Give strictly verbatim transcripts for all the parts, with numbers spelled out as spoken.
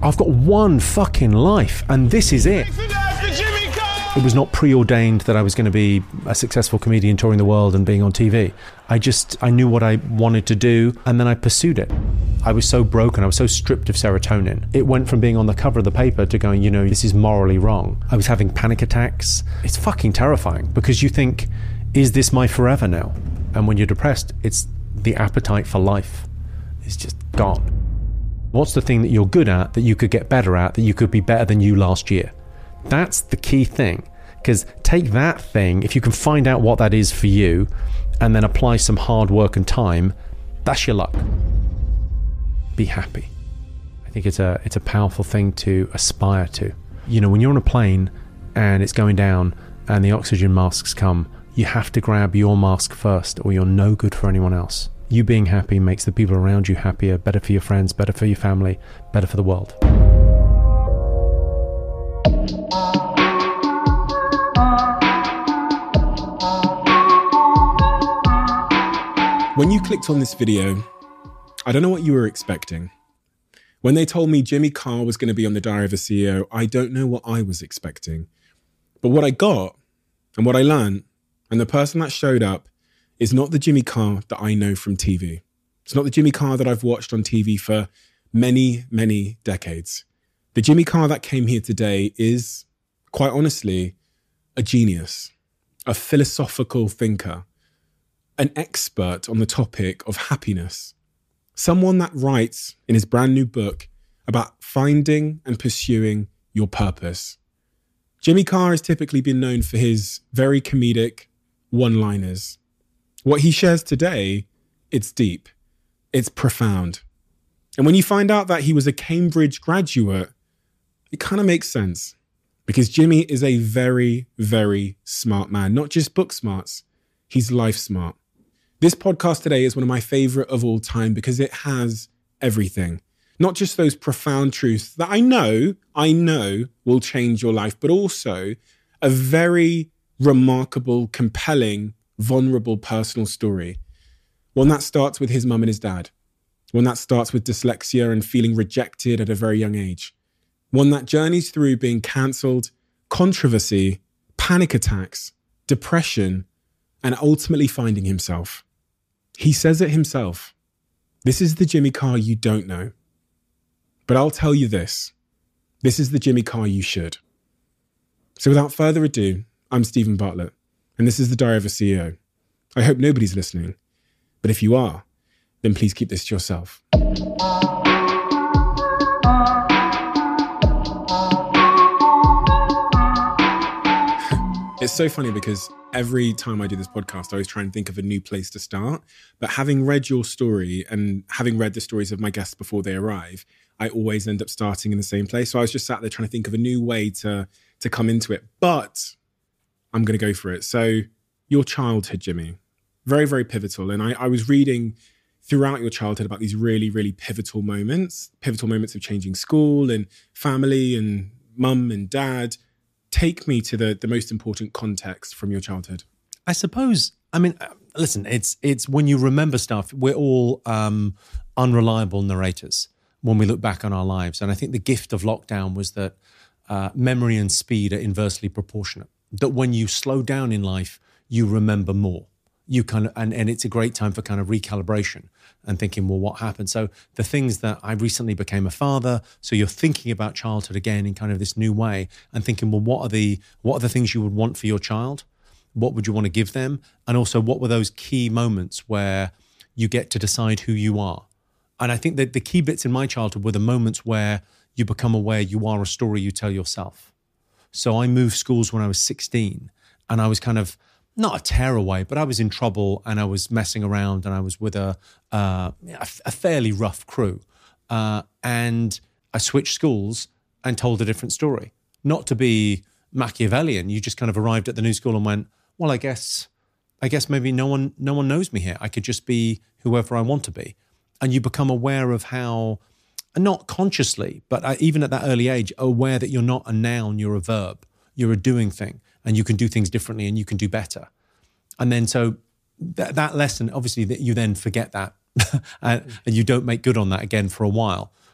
I've got one fucking life and this is it. It was not preordained that I was going to be a successful comedian touring the world and being on T V. I just, I knew what I wanted to do and then I pursued it. I was so broken, I was so stripped of serotonin. It went from being on the cover of the paper to going, you know, this is morally wrong. I was having panic attacks. It's fucking terrifying because you think, is this my forever now? And when you're depressed, it's the appetite for life is just gone. What's the thing that you're good at, that you could get better at, that you could be better than you last year? That's the key thing. Because take that thing, if you can find out what that is for you and then apply some hard work and time, that's your luck. Be happy. I think it's a it's a powerful thing to aspire to. You know, when you're on a plane and it's going down and the oxygen masks come, you have to grab your mask first or you're no good for anyone else. You being happy makes the people around you happier, better for your friends, better for your family, better for the world. When you clicked on this video, I don't know what you were expecting. When they told me Jimmy Carr was going to be on the Diary of a C E O, I don't know what I was expecting. But what I got and what I learned and the person that showed up is not the Jimmy Carr that I know from T V. It's not the Jimmy Carr that I've watched on T V for many, many decades. The Jimmy Carr that came here today is, quite honestly, a genius, a philosophical thinker, an expert on the topic of happiness, someone that writes in his brand new book about finding and pursuing your purpose. Jimmy Carr has typically been known for his very comedic one-liners. What he shares today, it's deep, it's profound. And when you find out that he was a Cambridge graduate, it kind of makes sense because Jimmy is a very, very smart man, not just book smarts, he's life smart. This podcast today is one of my favorite of all time because it has everything. Not just those profound truths that I know, I know will change your life, but also a very remarkable, compelling, vulnerable personal story. One that starts with his mum and his dad. One that starts with dyslexia and feeling rejected at a very young age. One that journeys through being cancelled, controversy, panic attacks, depression, and ultimately finding himself. He says it himself. This is the Jimmy Carr you don't know. But I'll tell you this. This is the Jimmy Carr you should. So without further ado, I'm Stephen Bartlett, and this is the Diary of a C E O. I hope nobody's listening, but if you are, then please keep this to yourself. It's so funny because every time I do this podcast, I always try and think of a new place to start. But having read your story and having read the stories of my guests before they arrive, I always end up starting in the same place. So I was just sat there trying to think of a new way to, to come into it. But I'm going to go for it. So your childhood, Jimmy, very, very pivotal. And I, I was reading throughout your childhood about these really, really pivotal moments, pivotal moments of changing school and family and mum and dad. Take me to the, the most important context from your childhood. I suppose, I mean, listen, it's it's when you remember stuff, we're all um, unreliable narrators when we look back on our lives. And I think the gift of lockdown was that uh, memory and speed are inversely proportionate. That when you slow down in life, you remember more. You kind of, and, and it's a great time for kind of recalibration and thinking, well, what happened? So the things that I recently became a father, so you're thinking about childhood again in kind of this new way and thinking, well, what are the what are the things you would want for your child? What would you want to give them? And also, what were those key moments where you get to decide who you are? And I think that the key bits in my childhood were the moments where you become aware you are a story you tell yourself. So I moved schools when I was sixteen and I was kind of, not a tearaway, but I was in trouble and I was messing around and I was with a uh, a fairly rough crew. Uh, and I switched schools and told a different story. Not to be Machiavellian, you just kind of arrived at the new school and went, well, I guess I guess maybe no one no one knows me here. I could just be whoever I want to be. And you become aware of how, not consciously, but even at that early age, aware that you're not a noun, you're a verb. You're a doing thing. And you can do things differently and you can do better. And then so th- that lesson, obviously that you then forget that and, and you don't make good on that again for a while.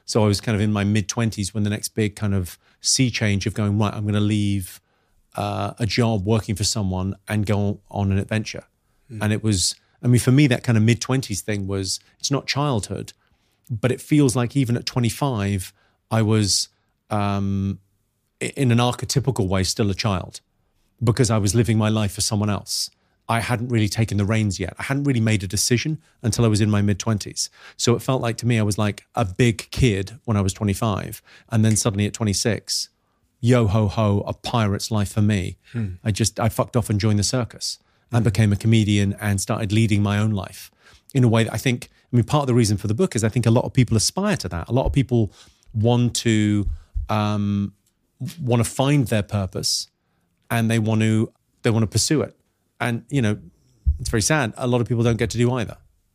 So I was kind of in my mid-twenties when the next big kind of sea change of going, right, I'm going to leave uh, a job working for someone and go on an adventure. Mm. And it was, I mean, for me, that kind of mid-twenties thing was, it's not childhood, but it feels like even at twenty-five, I was, um, in an archetypical way, still a child because I was living my life for someone else. I hadn't really taken the reins yet. I hadn't really made a decision until I was in my mid-twenties. So it felt like to me, I was like a big kid when I was twenty-five. And then suddenly at twenty-six, yo-ho-ho, a pirate's life for me. Hmm. I just, I fucked off and joined the circus and became a comedian and started leading my own life in a way that I think, I mean, part of the reason for the book is I think a lot of people aspire to that. A lot of people want to, um, want to find their purpose and they want to, they want to pursue it. And, you know, it's very sad. A lot of people don't get to do either.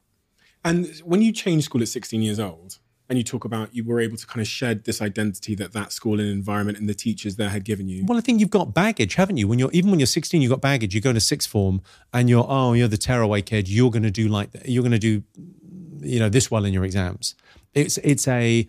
And when you changed school at sixteen years old, and you talk about you were able to kind of shed this identity that that school and environment and the teachers there had given you. Well, I think you've got baggage, haven't you? When you're even when you're sixteen, you've got baggage. You go to sixth form and you're, oh, you're the tearaway kid. You're going to do like, you're going to do, you know, this well in your exams. It's, it's a,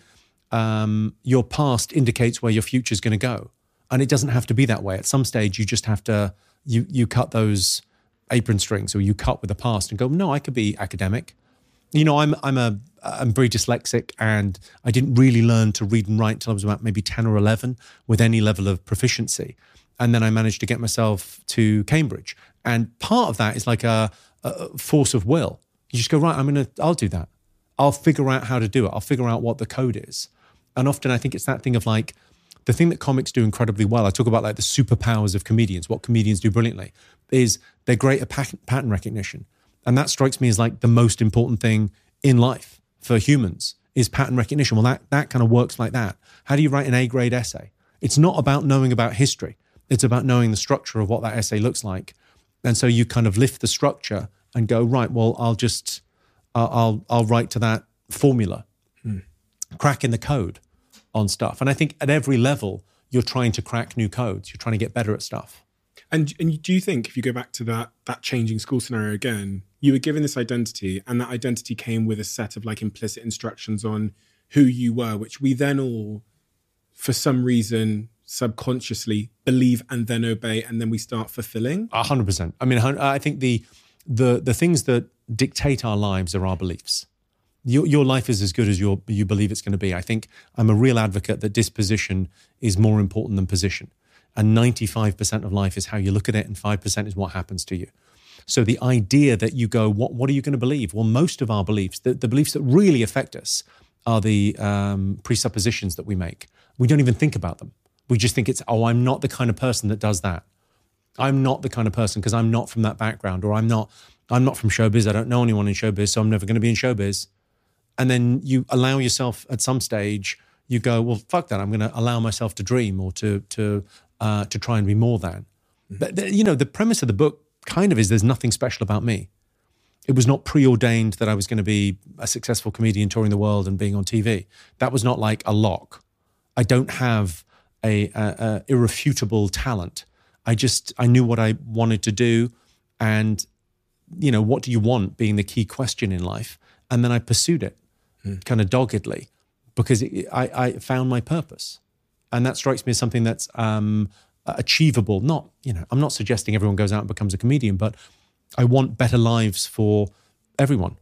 um, your past indicates where your future is going to go. And it doesn't have to be that way. At some stage, you just have to, you you cut those apron strings or you cut with the past and go, no, I could be academic. You know, I'm I'm a I'm very dyslexic and I didn't really learn to read and write until I was about maybe ten or eleven with any level of proficiency. And then I managed to get myself to Cambridge. And part of that is like a, a force of will. You just go, right, I'm going to, I'll do that. I'll figure out how to do it. I'll figure out what the code is. And often I think it's that thing of like, the thing that comics do incredibly well, I talk about like the superpowers of comedians, what comedians do brilliantly, is they're great at pattern recognition. And that strikes me as like the most important thing in life for humans is pattern recognition. Well, that, that kind of works like that. How do you write an A-grade essay? It's not about knowing about history. It's about knowing the structure of what that essay looks like. And so you kind of lift the structure and go, right, well, I'll just, uh, I'll, I'll write to that formula, hmm. cracking the code on stuff. And I think at every level, you're trying to crack new codes. You're trying to get better at stuff. And and do you think, if you go back to that that changing school scenario again, you were given this identity and that identity came with a set of like implicit instructions on who you were, which we then all, for some reason, subconsciously believe and then obey, and then we start fulfilling? A hundred percent. I mean, I think the the the things that dictate our lives are our beliefs. Your, your life is as good as your, you believe it's going to be. I think I'm a real advocate that disposition is more important than position. And ninety-five percent of life is how you look at it and five percent is what happens to you. So the idea that you go, what, what are you going to believe? Well, most of our beliefs, the, the beliefs that really affect us are the um, presuppositions that we make. We don't even think about them. We just think it's, oh, I'm not the kind of person that does that. I'm not the kind of person because I'm not from that background, or I'm not, I'm not from showbiz. I don't know anyone in showbiz, so I'm never going to be in showbiz. And then you allow yourself at some stage, you go, well, fuck that. I'm going to allow myself to dream or to to uh, to try and be more than. Mm-hmm. But, the, you know, the premise of the book kind of is there's nothing special about me. It was not preordained that I was going to be a successful comedian touring the world and being on T V. That was not like a lock. I don't have a, a, a irrefutable talent. I just, I knew what I wanted to do. And, you know, what do you want being the key question in life? And then I pursued it. Kind of doggedly, because it, I, I found my purpose. And that strikes me as something that's um, achievable. Not, you know, I'm not suggesting everyone goes out and becomes a comedian, but I want better lives for everyone.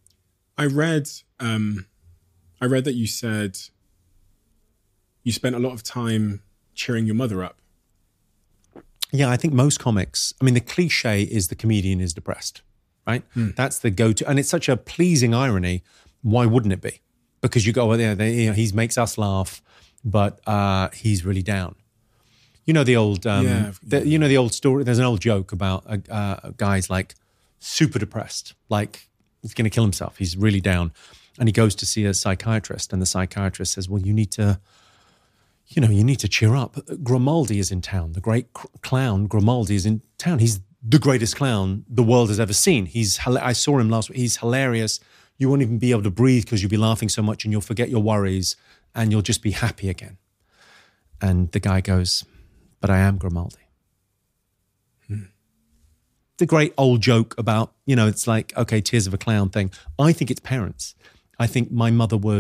I read, um, I read that you said you spent a lot of time cheering your mother up. Yeah, I think most comics, I mean, the cliche is the comedian is depressed, right? Hmm. That's the go-to. And it's such a pleasing irony. Why wouldn't it be? Because you go, well, yeah, they, you know, he makes us laugh, but uh, he's really down. You know the old, um, yeah, the, you know the old story. There's an old joke about uh, uh, guys like super depressed, like he's going to kill himself. He's really down, and he goes to see a psychiatrist, and the psychiatrist says, "Well, you need to, you know, you need to cheer up. Grimaldi is in town. The great cr- clown Grimaldi is in town. He's the greatest clown the world has ever seen. He's, I saw him last week. He's hilarious. You won't even be able to breathe because you'll be laughing so much and you'll forget your worries and you'll just be happy again." And the guy goes, "But I am Grimaldi." Hmm. The great old joke about, you know, it's like, okay, tears of a clown thing. I think it's parents. I think my mother was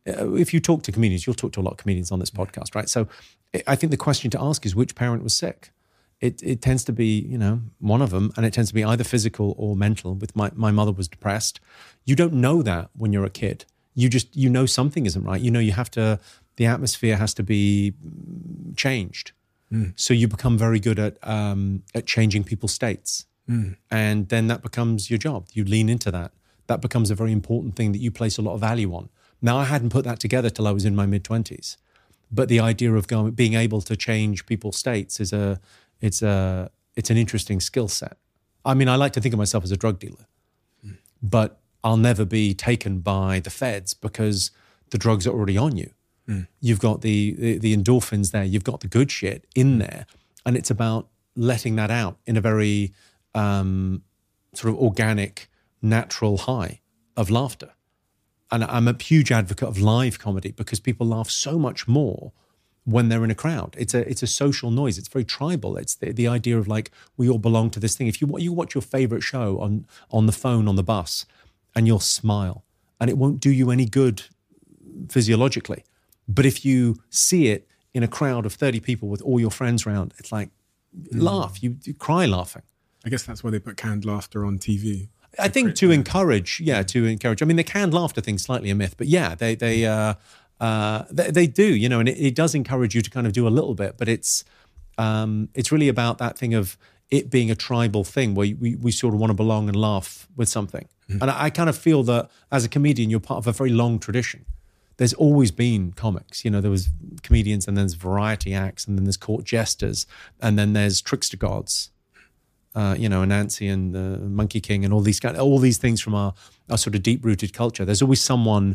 uh, if you talk to comedians, you'll talk to a lot of comedians on this podcast, right? So I think the question to ask is which parent was sick? It it tends to be, you know, one of them, and it tends to be either physical or mental. With my, my mother was depressed. You don't know that when you're a kid. You just, you know something isn't right. You know you have to, the atmosphere has to be changed. Mm. So you become very good at um, at changing people's states. Mm. And then that becomes your job. You lean into that. That becomes a very important thing that you place a lot of value on. Now, I hadn't put that together till I was in my mid-twenties. But the idea of going, being able to change people's states is a, it's a, it's an interesting skill set. I mean, I like to think of myself as a drug dealer, mm. but I'll never be taken by the feds because the drugs are already on you. Mm. You've got the, the the endorphins there. You've got the good shit in there, and it's about letting that out in a very um, sort of organic, natural high of laughter. And I'm a huge advocate of live comedy because people laugh so much more when they're in a crowd. It's a it's a social noise. It's very tribal. It's the, the idea of like, we all belong to this thing. If you you watch your favorite show on on the phone on the bus, and you'll smile, and it won't do you any good physiologically. But if you see it in a crowd of thirty people with all your friends around, it's like, mm. laugh, you, you cry laughing. I guess that's why they put canned laughter on T V. I think to encourage, yeah, to encourage. I mean, the canned laughter thing's slightly a myth, but yeah, they they uh, uh, they, they do, you know, and it, it does encourage you to kind of do a little bit, but it's um, it's really about that thing of it being a tribal thing where we we sort of want to belong and laugh with something. Mm. And I, I kind of feel that as a comedian, you're part of a very long tradition. There's always been comics, you know, there was comedians, and then there's variety acts, and then there's court jesters, and then there's trickster gods. Uh, you know, Anansi and the Monkey King and all these kind, all these things from our, our sort of deep-rooted culture. There's always someone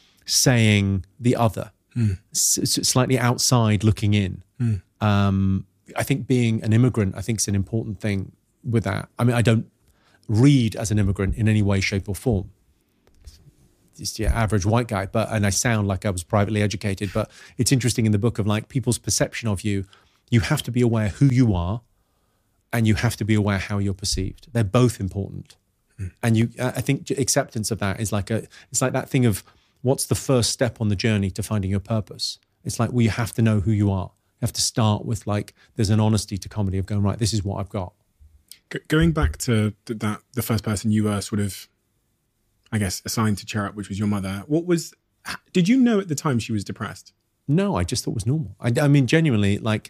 saying the other, mm. s- slightly outside looking in. Mm. Um, I think being an immigrant, I think is an important thing with that. I mean, I don't read as an immigrant in any way, shape or form. Just your average white guy, but and I sound like I was privately educated, but it's interesting in the book of like people's perception of you. You have to be aware who you are, and you have to be aware how you're perceived. They're both important. Mm. And you, I think acceptance of that is like a, it's like that thing of what's the first step on the journey to finding your purpose? It's like, well, you have to know who you are. You have to start with like, there's an honesty to comedy of going, right, this is what I've got. G- going back to th- that, the first person you were sort of, I guess, assigned to cheer up, which was your mother. What was, did you know at the time she was depressed? No, I just thought it was normal. I, I mean, genuinely, like,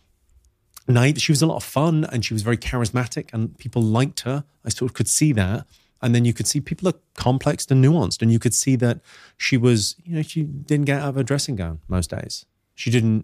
Night, she was a lot of fun and she was very charismatic and people liked her. I sort of could see that. And then you could see people are complex and nuanced, and you could see that she was, you know, she didn't get out of her dressing gown most days. She didn't,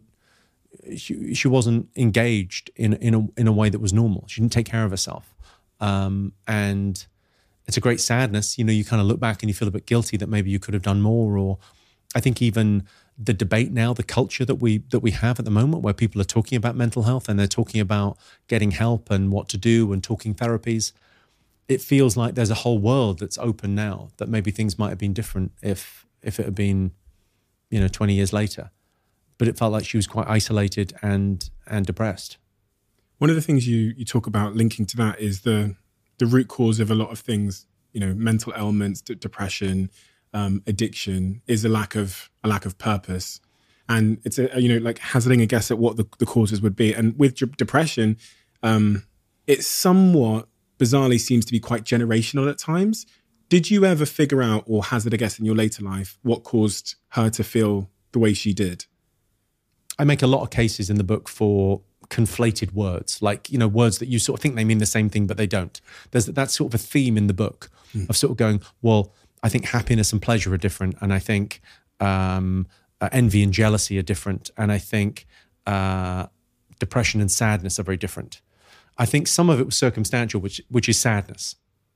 she, she wasn't engaged in, in, a, in a way that was normal. She didn't take care of herself. Um, and it's a great sadness. You know, you kind of look back and you feel a bit guilty that maybe you could have done more. Or I think even the debate now, the culture that we that we have at the moment, where people are talking about mental health and they're talking about getting help and what to do and talking therapies, it feels like there's a whole world that's open now that maybe things might have been different if if it had been, you know, twenty years later. But it felt like she was quite isolated and and depressed. One of the things you you talk about linking to that is the the root cause of a lot of things, you know, mental ailments, d- depression, Um, addiction is a lack of a lack of purpose, and it's a, you know, like hazarding a guess at what the, the causes would be. And with d- depression, um, it somewhat bizarrely seems to be quite generational at times. Did you ever figure out or hazard a guess in your later life what caused her to feel the way she did? I make a lot of cases in the book for conflated words, like, you know, words that you sort of think they mean the same thing, but they don't. There's that's sort of a theme in the book mm. of sort of going, well, I think happiness and pleasure are different. And I think um, uh, envy and jealousy are different. And I think uh, depression and sadness are very different. I think some of it was circumstantial, which which is sadness.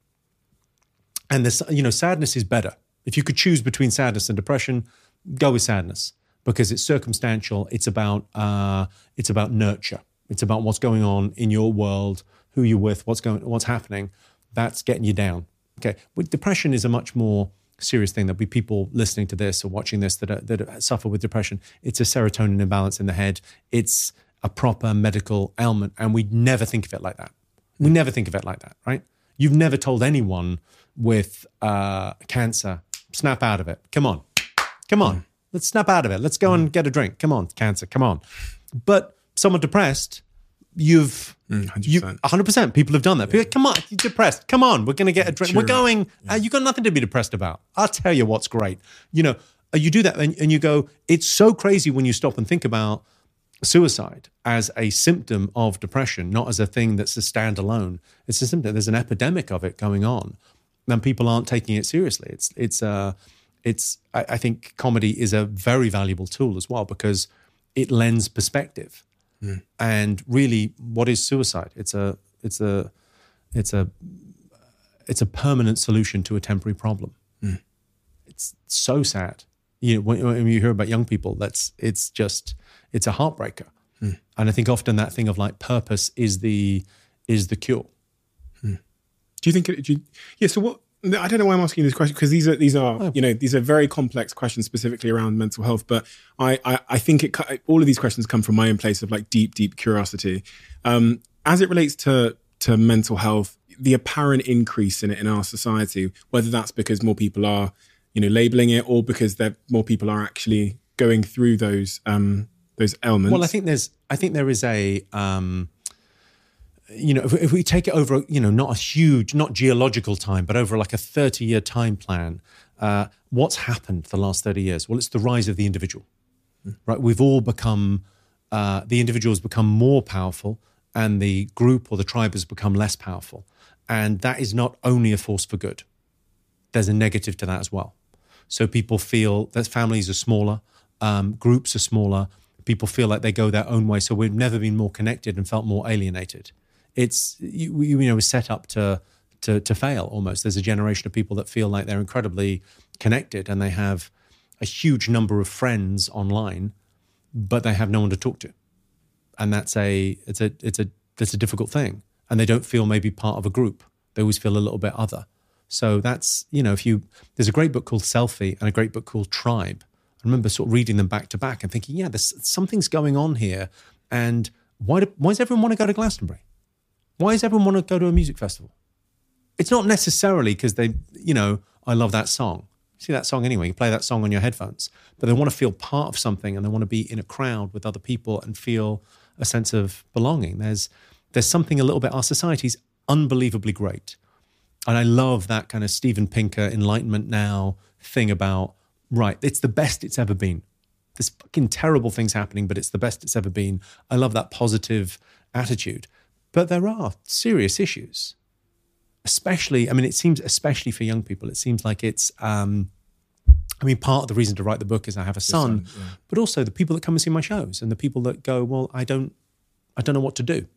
And this, you know, sadness is better. If you could choose between sadness and depression, go with sadness because it's circumstantial. It's about uh, it's about nurture. It's about what's going on in your world, who you're with, what's going, what's happening. That's getting you down. Okay, with depression is a much more serious thing. There'll be people listening to this or watching this that are, that suffer with depression. It's a serotonin imbalance in the head. It's a proper medical ailment, and we never think of it like that. We never think of it like that, right? You've never told anyone with uh, cancer, snap out of it. Come on, Come on, mm. let's snap out of it. Let's go mm. and get a drink. Come on, cancer, come on. But someone depressed, you've, mm, you, one hundred percent people have done that. People, come on, you're depressed. Come on, we're going to get a drink. Cheer we're going, yeah. uh, you've got nothing to be depressed about. I'll tell you what's great. You know, you do that and, and you go, it's so crazy when you stop and think about suicide as a symptom of depression, not as a thing that's a standalone. It's a symptom. There's an epidemic of it going on, and people aren't taking it seriously. It's it's uh, it's. I, I think comedy is a very valuable tool as well because it lends perspective. Mm. And really, what is suicide? It's a it's a it's a it's a permanent solution to a temporary problem. Mm. It's so sad. You know, when, when you hear about young people, that's it's just it's a heartbreaker. Mm. And I think often that thing of like purpose is the is the cure. Mm. Do you think? Do you, yeah. So what? I don't know why I'm asking you this question because these are these are oh. you know these are very complex questions specifically around mental health. But I I, I think it all of these questions come from my own place of like deep deep curiosity. Um, as it relates to to mental health, the apparent increase in it in our society, whether that's because more people are you know labeling it or because there more people are actually going through those um, those ailments. Well, I think there's I think there is a. Um, You know, if, if we take it over, you know, not a huge, not geological time, but over like a thirty-year time plan, uh, what's happened for the last thirty years? Well, it's the rise of the individual, mm. right? We've all become, uh, the individual has become more powerful and the group or the tribe has become less powerful. And that is not only a force for good. There's a negative to that as well. So people feel that families are smaller, um, groups are smaller, people feel like they go their own way. So we've never been more connected and felt more alienated. It's you, you know is set up to to to fail almost. There's a generation of people that feel like they're incredibly connected and they have a huge number of friends online, but they have no one to talk to, and that's a it's a it's a that's a difficult thing. And they don't feel maybe part of a group. They always feel a little bit other. So that's you know if you there's a great book called Selfie and a great book called Tribe. I remember sort of reading them back to back and thinking, yeah, there's something's going on here. And why do, why does everyone want to go to Glastonbury? Why does everyone want to go to a music festival? It's not necessarily because they, you know, I love that song. You see that song anyway, you play that song on your headphones, but they want to feel part of something and they want to be in a crowd with other people and feel a sense of belonging. There's there's something a little bit, our society's unbelievably great. And I love that kind of Steven Pinker Enlightenment Now thing about, right, it's the best it's ever been. There's fucking terrible things happening, but it's the best it's ever been. I love that positive attitude. But there are serious issues, especially, I mean, it seems, especially for young people, it seems like it's, um, I mean, part of the reason to write the book is I have a son, son yeah. but also the people that come and see my shows and the people that go, well, I don't, I don't know what to do.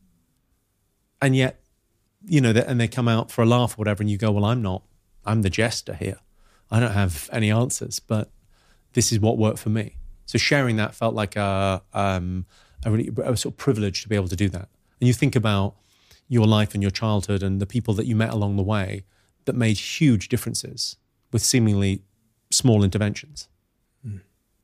And yet, you know, and they come out for a laugh or whatever, and you go, well, I'm not, I'm the jester here. I don't have any answers, but this is what worked for me. So sharing that felt like a, um, a really a sort of privilege to be able to do that. And you think about your life and your childhood and the people that you met along the way that made huge differences with seemingly small interventions. Mm.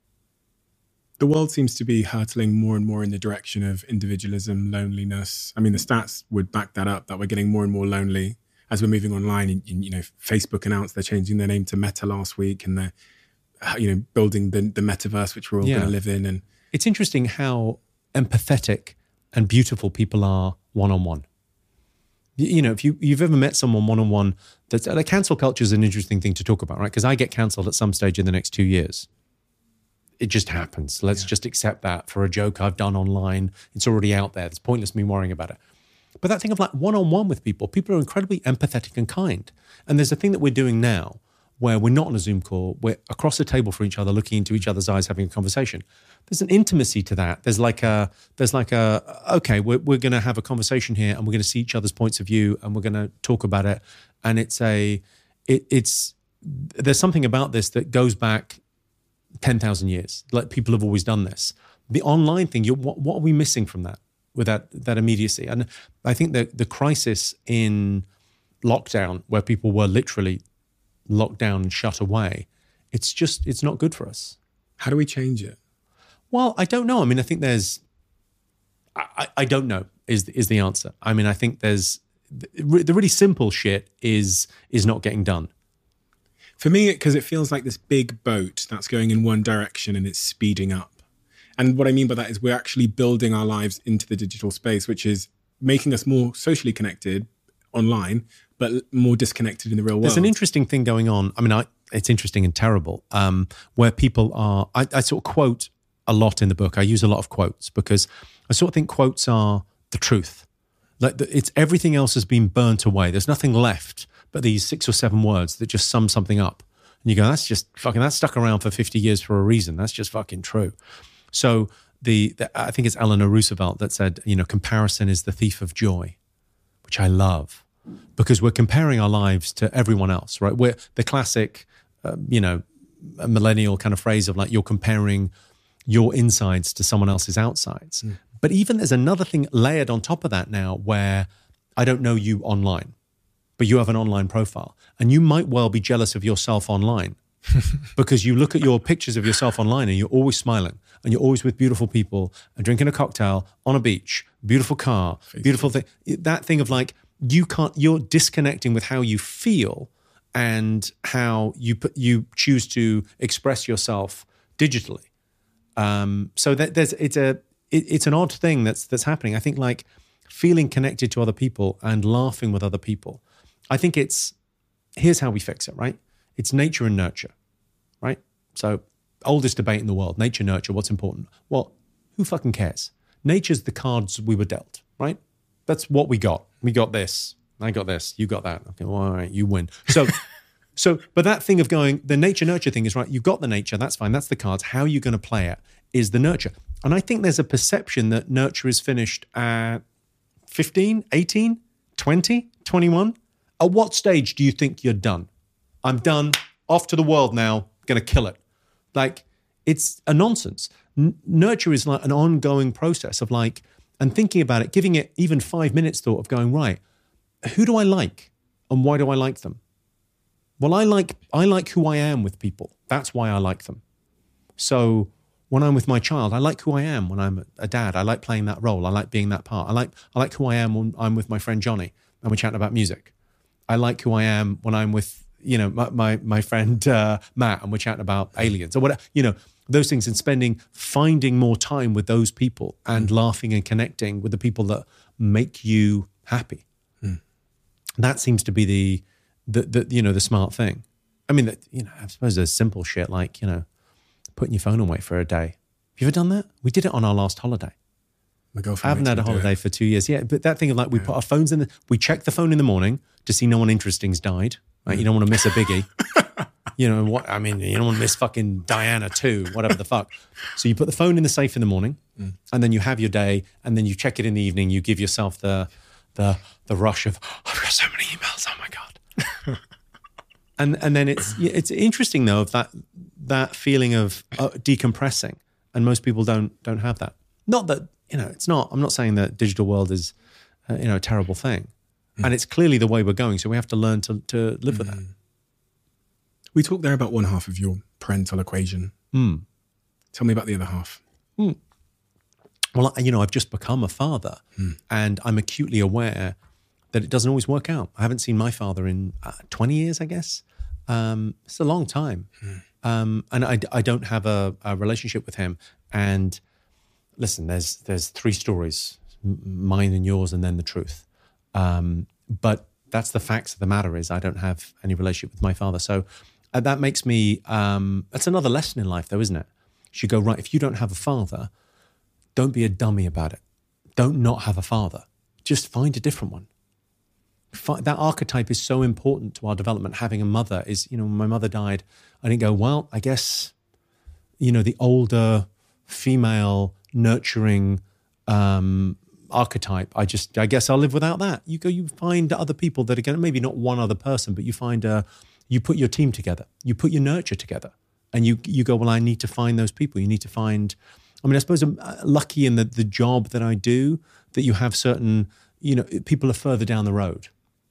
The world seems to be hurtling more and more in the direction of individualism, loneliness. I mean, the stats would back that up, that we're getting more and more lonely as we're moving online. And, you know, Facebook announced they're changing their name to Meta last week and they're, you know, building the, the metaverse, which we're all yeah. going to live in. And it's interesting how empathetic and beautiful people are one-on-one. You know, if you, you've ever met someone one-on-one, that's, uh, cancel culture is an interesting thing to talk about, right? Because I get cancelled at some stage in the next two years. It just happens. Let's yeah. just accept that for a joke I've done online. It's already out there. It's pointless me worrying about it. But that thing of like one-on-one with people, people are incredibly empathetic and kind. And there's a thing that we're doing now where we're not on a Zoom call, we're across the table for each other, looking into each other's eyes, having a conversation. There's an intimacy to that. There's like a, there's like a, okay, we're, we're going to have a conversation here and we're going to see each other's points of view and we're going to talk about it. And it's a, it, it's, there's something about this that goes back ten thousand years. Like people have always done this. The online thing, you, what, what are we missing from that? With that, that immediacy? And I think that the crisis in lockdown, where people were literally locked down and shut away, it's just, it's not good for us. How do we change it? Well, I don't know. I mean, I think there's, I, I don't know is is the answer. I mean, I think there's, the really simple shit is is not getting done. For me, because it feels like this big boat that's going in one direction and it's speeding up. And what I mean by that is we're actually building our lives into the digital space, which is making us more socially connected online, but more disconnected in the real world. There's an interesting thing going on. I mean, I, it's interesting and terrible, um, where people are, I, I sort of quote a lot in the book. I use a lot of quotes because I sort of think quotes are the truth. Like the, it's everything else has been burnt away. There's nothing left but these six or seven words that just sum something up. And you go, that's just fucking, that's stuck around for fifty years for a reason. That's just fucking true. So the, the I think it's Eleanor Roosevelt that said, you know, comparison is the thief of joy, which I love because we're comparing our lives to everyone else, right? We're the classic, uh, you know, millennial kind of phrase of like, you're comparing your insides to someone else's outsides. Mm. But even there's another thing layered on top of that now where I don't know you online, but you have an online profile and you might well be jealous of yourself online because you look at your pictures of yourself online and you're always smiling and you're always with beautiful people and drinking a cocktail on a beach, beautiful car, Facebook. Beautiful thing. That thing of like, you can't, you're disconnecting with how you feel and how you put, you choose to express yourself digitally. Um, so that there's, it's a, it, it's an odd thing that's, that's happening. I think like feeling connected to other people and laughing with other people. I think it's, here's how we fix it, right? It's nature and nurture, right? So oldest debate in the world, nature, nurture, what's important? Well, who fucking cares? Nature's the cards we were dealt, right? That's what we got. We got this. I got this. You got that. Okay, well, all right, you win. So, so, but that thing of going, the nature, nurture thing is right. You've got the nature. That's fine. That's the cards. How are you going to play it is the nurture. And I think there's a perception that nurture is finished at fifteen, eighteen, twenty, twenty-one. At what stage do you think you're done? I'm done. Off to the world now. Going to kill it. Like, it's a nonsense. N- nurture is like an ongoing process of like, and thinking about it, giving it even five minutes thought of going, right, who do I like and why do I like them? Well, I like I like who I am with people. That's why I like them. So when I'm with my child, I like who I am when I'm a dad. I like playing that role. I like being that part. I like I like who I am when I'm with my friend Johnny and we're chatting about music. I like who I am when I'm with, you know, my my, my friend uh, Matt and we're chatting about aliens or whatever, you know, those things, and spending, finding more time with those people and mm. laughing and connecting with the people that make you happy. Mm. That seems to be the, the, the, you know, the smart thing. I mean, that, you know, I suppose there's simple shit like, you know, putting your phone away for a day. Have you ever done that? We did it on our last holiday. My girlfriend I haven't had a holiday for two years. Yeah, but that thing of like, we yeah. put our phones in the, we check the phone in the morning to see no one interesting's died. Right? Mm. You don't want to miss a biggie. You know what? I mean, you don't want to miss fucking Diana too, whatever the fuck. So you put the phone in the safe in the morning, mm. and then you have your day, and then you check it in the evening. You give yourself the the the rush of, oh, I've got so many emails. Oh my god. and and then it's it's interesting though of that that feeling of uh, decompressing, and most people don't don't have that. Not that you know, it's not. I'm not saying that digital world is uh, you know a terrible thing, mm. and it's clearly the way we're going. So we have to learn to to live mm. with that. We talked there about one half of your parental equation. Mm. Tell me about the other half. Mm. Well, you know, I've just become a father mm. and I'm acutely aware that it doesn't always work out. I haven't seen my father in uh, twenty years, I guess. Um, it's a long time. Mm. Um, and I, I don't have a, a relationship with him. And listen, there's there's three stories, mine and yours, and then the truth. Um, but that's the facts of the matter is I don't have any relationship with my father. So Uh, that makes me, um, that's another lesson in life though, isn't it? You should go, right, if you don't have a father, don't be a dummy about it. Don't not have a father. Just find a different one. Find, that archetype is so important to our development. Having a mother is, you know, when my mother died, I didn't go, well, I guess, you know, the older female nurturing um, archetype, I just, I guess I'll live without that. You go, you find other people that are going to, maybe not one other person, but you find a, you put your team together, you put your nurture together, and you you go, well, I need to find those people. You need to find, I mean, I suppose I'm lucky in the, the job that I do, that you have certain, you know, people are further down the road.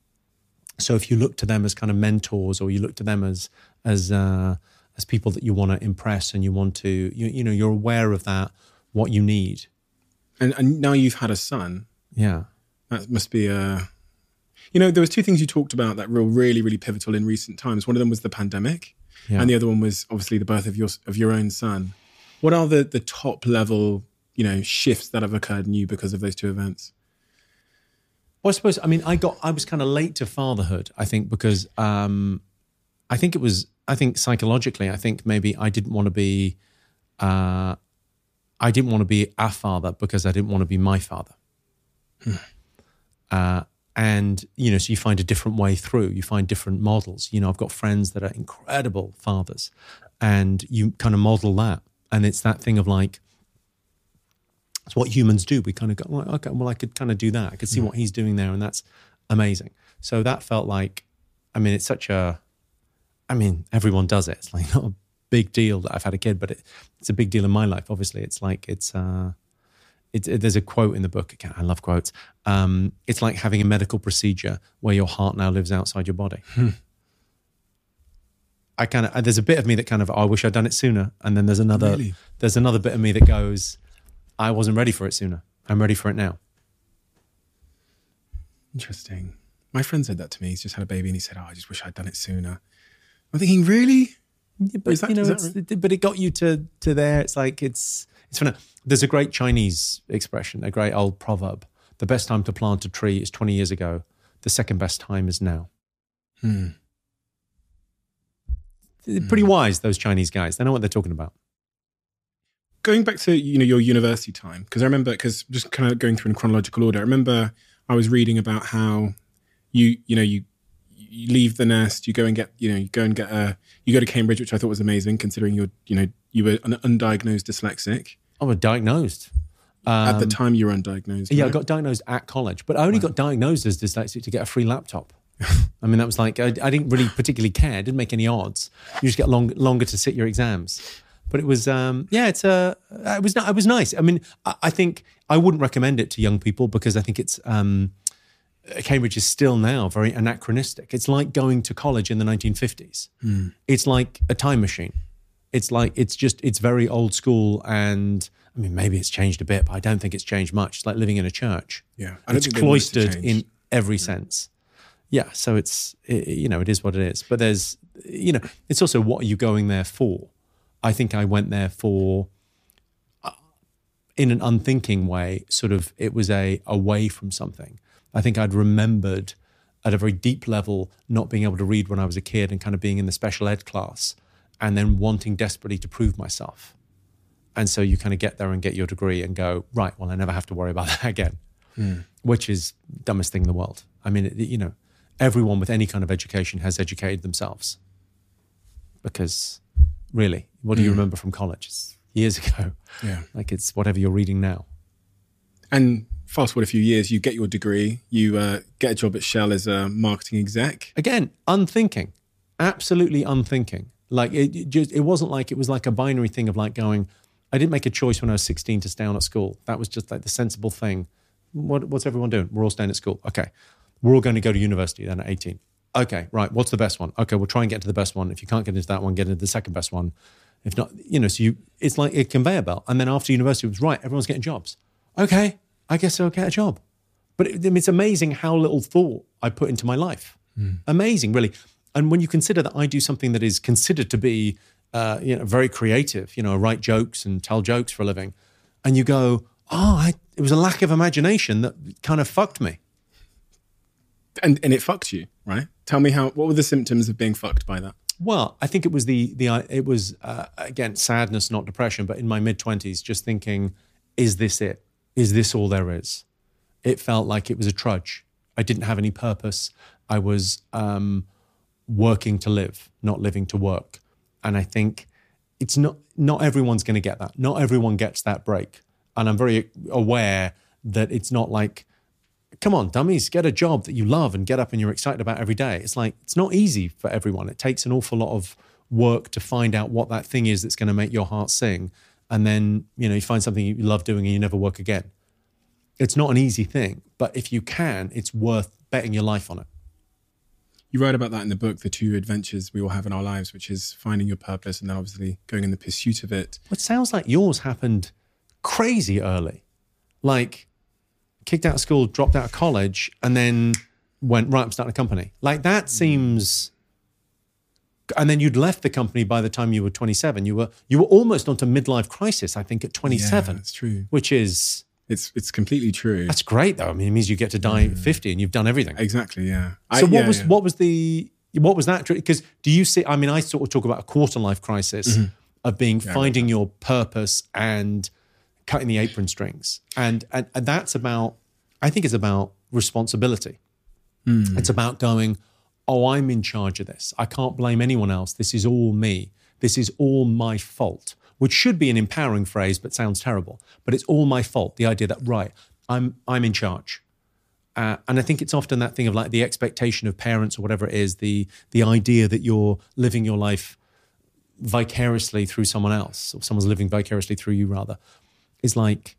So if you look to them as kind of mentors, or you look to them as as uh, as people that you want to impress and you want to, you, you know, you're aware of that, what you need. And, and now you've had a son. Yeah. That must be a... You know, there was two things you talked about that were really, really pivotal in recent times. One of them was the pandemic, yeah. and the other one was obviously the birth of your of your own son. What are the the top level, you know, shifts that have occurred in you because of those two events? Well, I suppose, I mean, I got, I was kind of late to fatherhood, I think, because um, I think it was, I think psychologically, I think maybe I didn't want to be, uh, I didn't want to be a father because I didn't want to be my father. Hmm. Uh, and, you know, so you find a different way through, you find different models. You know, I've got friends that are incredible fathers and you kind of model that. And it's that thing of like, it's what humans do. We kind of go, well, okay, well, I could kind of do that. I could see mm. what he's doing there, and that's amazing. So that felt like, I mean, it's such a, I mean, everyone does it. It's like not a big deal that I've had a kid, but it, it's a big deal in my life. Obviously, it's like, it's, uh, it, it, there's a quote in the book, again, I love quotes. Um, it's like having a medical procedure where your heart now lives outside your body. Hmm. I kind of, there's a bit of me that kind of, oh, I wish I'd done it sooner. And then there's another, really? there's another bit of me that goes, I wasn't ready for it sooner. I'm ready for it now. Interesting. My friend said that to me. He's just had a baby and he said, oh, I just wish I'd done it sooner. I'm thinking, really? Yeah, but, that, you know, it's, right? But it got you to to there. It's like, it's, it's funny. There's a great Chinese expression, a great old proverb. The best time to plant a tree is twenty years ago. The second best time is now. Hmm. They're pretty hmm. wise, those Chinese guys. They know what they're talking about. Going back to, you know, your university time, because I remember, because just kind of going through in chronological order, I remember I was reading about how you, you know, you, you leave the nest, you go and get, you know, you go and get a, you go to Cambridge, which I thought was amazing, considering you're, you know, you were an undiagnosed dyslexic. I was diagnosed. Um, at the time you were undiagnosed. Yeah, right? I got diagnosed at college, but I only wow. got diagnosed as dyslexic to get a free laptop. I mean, that was like, I, I didn't really particularly care. It didn't make any odds. You just get long, longer to sit your exams. But it was, um, yeah, it's uh, it was, it was nice. I mean, I, I think I wouldn't recommend it to young people because I think it's, um, Cambridge is still now very anachronistic. It's like going to college in the nineteen fifties. Mm. It's like a time machine. It's like, it's just, it's very old school. And I mean, maybe it's changed a bit, but I don't think it's changed much. It's like living in a church. Yeah. I don't it's cloistered it in every yeah. sense. Yeah. So it's, it, you know, it is what it is. But there's, you know, it's also what are you going there for? I think I went there for, uh, in an unthinking way, sort of, it was a away from something. I think I'd remembered at a very deep level not being able to read when I was a kid and kind of being in the special ed class and then wanting desperately to prove myself. And so you kind of get there and get your degree and go, right, well, I never have to worry about that again, mm. which is the dumbest thing in the world. I mean, it, you know, everyone with any kind of education has educated themselves because really, what do you mm. remember from college? It's years ago. Yeah. Like it's whatever you're reading now. And fast forward a few years, you get your degree, you uh, get a job at Shell as a marketing exec. Again, unthinking, absolutely unthinking. Like it, it just, it wasn't like, it was like a binary thing of like going, I didn't make a choice when I was sixteen to stay on at school. That was just like the sensible thing. What, what's everyone doing? We're all staying at school. Okay. We're all going to go to university then at eighteen. Okay, right. What's the best one? Okay, we'll try and get to the best one. If you can't get into that one, get into the second best one. If not, you know, so you, it's like a conveyor belt. And then after university, it was right, everyone's getting jobs. Okay, I guess I'll get a job. But it, it's amazing how little thought I put into my life. Mm. Amazing, really. And when you consider that I do something that is considered to be, uh, you know, very creative, you know, write jokes and tell jokes for a living, and you go, oh, I, it was a lack of imagination that kind of fucked me. And and it fucked you, right? Tell me how. What were the symptoms of being fucked by that? Well, I think it was the the it was uh, again sadness, not depression. But in my mid twenties, just thinking, is this it? Is this all there is? It felt like it was a trudge. I didn't have any purpose. I was um, working to live, not living to work. And I think it's not not everyone's going to get that. Not everyone gets that break. And I'm very aware that it's not like, come on, dummies, get a job that you love and get up and you're excited about every day. It's like, it's not easy for everyone. It takes an awful lot of work to find out what that thing is that's going to make your heart sing. And then, you know, you find something you love doing and you never work again. It's not an easy thing, but if you can, it's worth betting your life on it. You write about that in the book, the two adventures we all have in our lives, which is finding your purpose and then obviously going in the pursuit of it. It sounds like yours happened crazy early. Like, kicked out of school, dropped out of college, and then went, right, I'm starting a company. Like that seems... And then you'd left the company by the time you were twenty-seven. You were you were almost onto midlife crisis, I think, at twenty-seven. Yeah, that's true. Which is... It's it's completely true. That's great, though. I mean, it means you get to die at fifty and you've done everything. Exactly, yeah. So I, what yeah, was yeah. what was the... What was that? Because do you see... I mean, I sort of talk about a quarter life crisis Mm-hmm. of being Yeah, finding your purpose and cutting the apron strings. And, and, and that's about... I think it's about responsibility. Mm. It's about going... oh, I'm in charge of this. I can't blame anyone else. This is all me. This is all my fault, which should be an empowering phrase, but sounds terrible. But it's all my fault. The idea that, right, I'm I'm in charge. Uh, and I think it's often that thing of like the expectation of parents or whatever it is, the the idea that you're living your life vicariously through someone else, or someone's living vicariously through you rather, is like,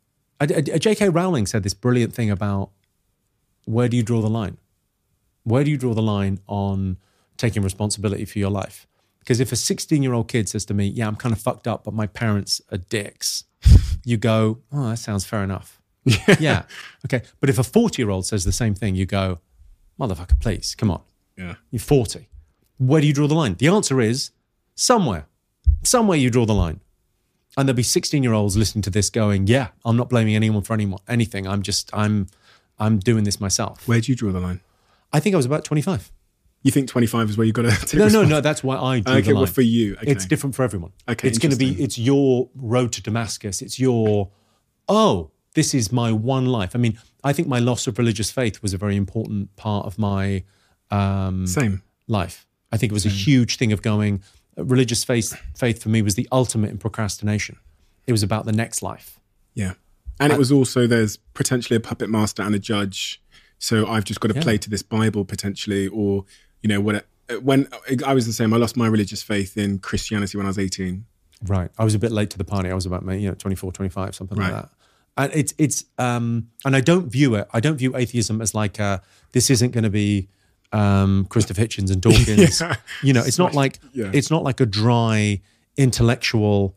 J K Rowling said this brilliant thing about where do you draw the line? Where do you draw the line on taking responsibility for your life? Because if a sixteen-year-old kid says to me, yeah, I'm kind of fucked up, but my parents are dicks, you go, oh, that sounds fair enough. Yeah. Okay. But if a forty-year-old says the same thing, you go, motherfucker, please, come on. Yeah. You're forty. Where do you draw the line? The answer is somewhere. Somewhere you draw the line. And there'll be sixteen-year-olds listening to this going, yeah, I'm not blaming anyone for anyone, anything. I'm just, I'm, I'm doing this myself. Where do you draw the line? I think I was about twenty-five. You think twenty-five is where you got to take No, no, responsibility? no. That's why I drew Okay, the line. well, for you. Okay. It's different for everyone. Okay, it's going to be, interesting. it's your road to Damascus. It's your, oh, this is my one life. I mean, I think my loss of religious faith was a very important part of my um, Same. life. I think it was a huge thing of going, religious faith, faith for me was the ultimate in procrastination. It was about the next life. Yeah. And it was also, there's potentially a puppet master and a judge. So I've just got to Yeah. play to this Bible potentially, or, you know, what, when I was the same, I lost my religious faith in Christianity when I was eighteen. Right. I was a bit late to the party. I was about, you know, twenty-four, twenty-five, something Right. like that. And it's, it's, um, and I don't view it, I don't view atheism as like, uh, this isn't going to be um, Christopher Hitchens and Dawkins. Yeah. You know, it's not like, Yeah. it's not like a dry intellectual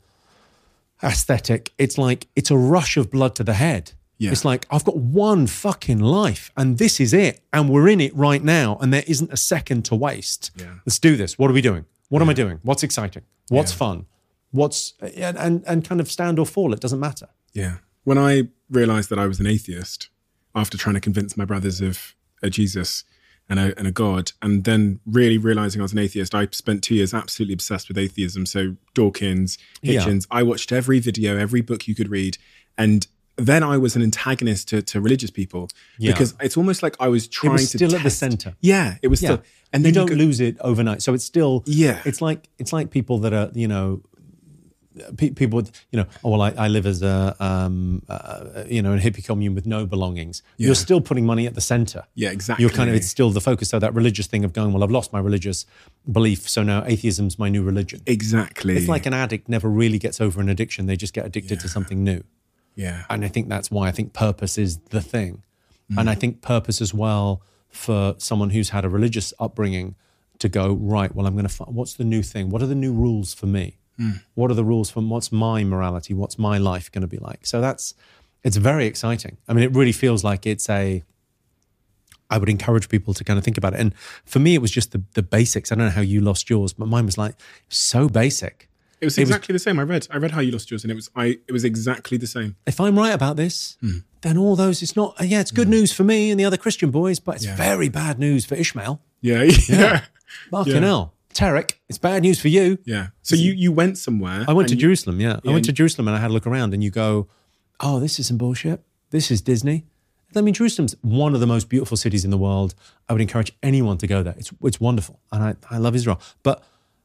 aesthetic. It's like, it's a rush of blood to the head. Yeah. It's like, I've got one fucking life and this is it. And we're in it right now. And there isn't a second to waste. Yeah. Let's do this. What are we doing? What am I doing? What's exciting? What's Yeah. fun? What's, and, and, and kind of stand or fall. It doesn't matter. Yeah. When I realized that I was an atheist after trying to convince my brothers of a Jesus and a, and a God, and then really realizing I was an atheist, I spent two years absolutely obsessed with atheism. So Dawkins, Yeah. Hitchens, I watched every video, every book you could read. And then I was an antagonist to, to religious people Yeah. because it's almost like I was It trying was to still at the test- center. Yeah, it was Yeah. still. And You then don't go- lose it overnight. So it's still, Yeah. it's like, it's like people that are, you know, pe- people with, you know, oh, well, I, I live as a, um, uh, you know, in a hippie commune with no belongings. Yeah. You're still putting money at the center. Yeah, exactly. You're kind of, it's still the focus. So that religious thing of going, well, I've lost my religious belief. So now atheism's my new religion. Exactly. It's like an addict never really gets over an addiction. They just get addicted to something new. Yeah. And I think that's why I think purpose is the thing. Mm. And I think purpose as well for someone who's had a religious upbringing to go, right, well, I'm going to find, what's the new thing? What are the new rules for me? Mm. What are the rules for, what's my morality? What's my life going to be like? So that's, it's very exciting. I mean, it really feels like it's a, I would encourage people to kind of think about it. And for me, it was just the, the basics. I don't know how you lost yours, but mine was like so basic. It was exactly the same. I read. I read How You Lost Yours, and it was. I. It was exactly the same. If I'm right about this, Mm. then all those, it's not, yeah, it's good news for me and the other Christian boys, but it's Yeah. very bad news for Ishmael. Yeah. Yeah. Fucking Yeah. hell. Tarek, it's bad news for you. Yeah. So you you went somewhere. I went to and you- Jerusalem, yeah. I Yeah, went to and- Jerusalem and I had a look around and you go, oh, this is some bullshit. This is Disney. I mean, Jerusalem's one of the most beautiful cities in the world. I would encourage anyone to go there. It's it's wonderful. And I, I love Israel. But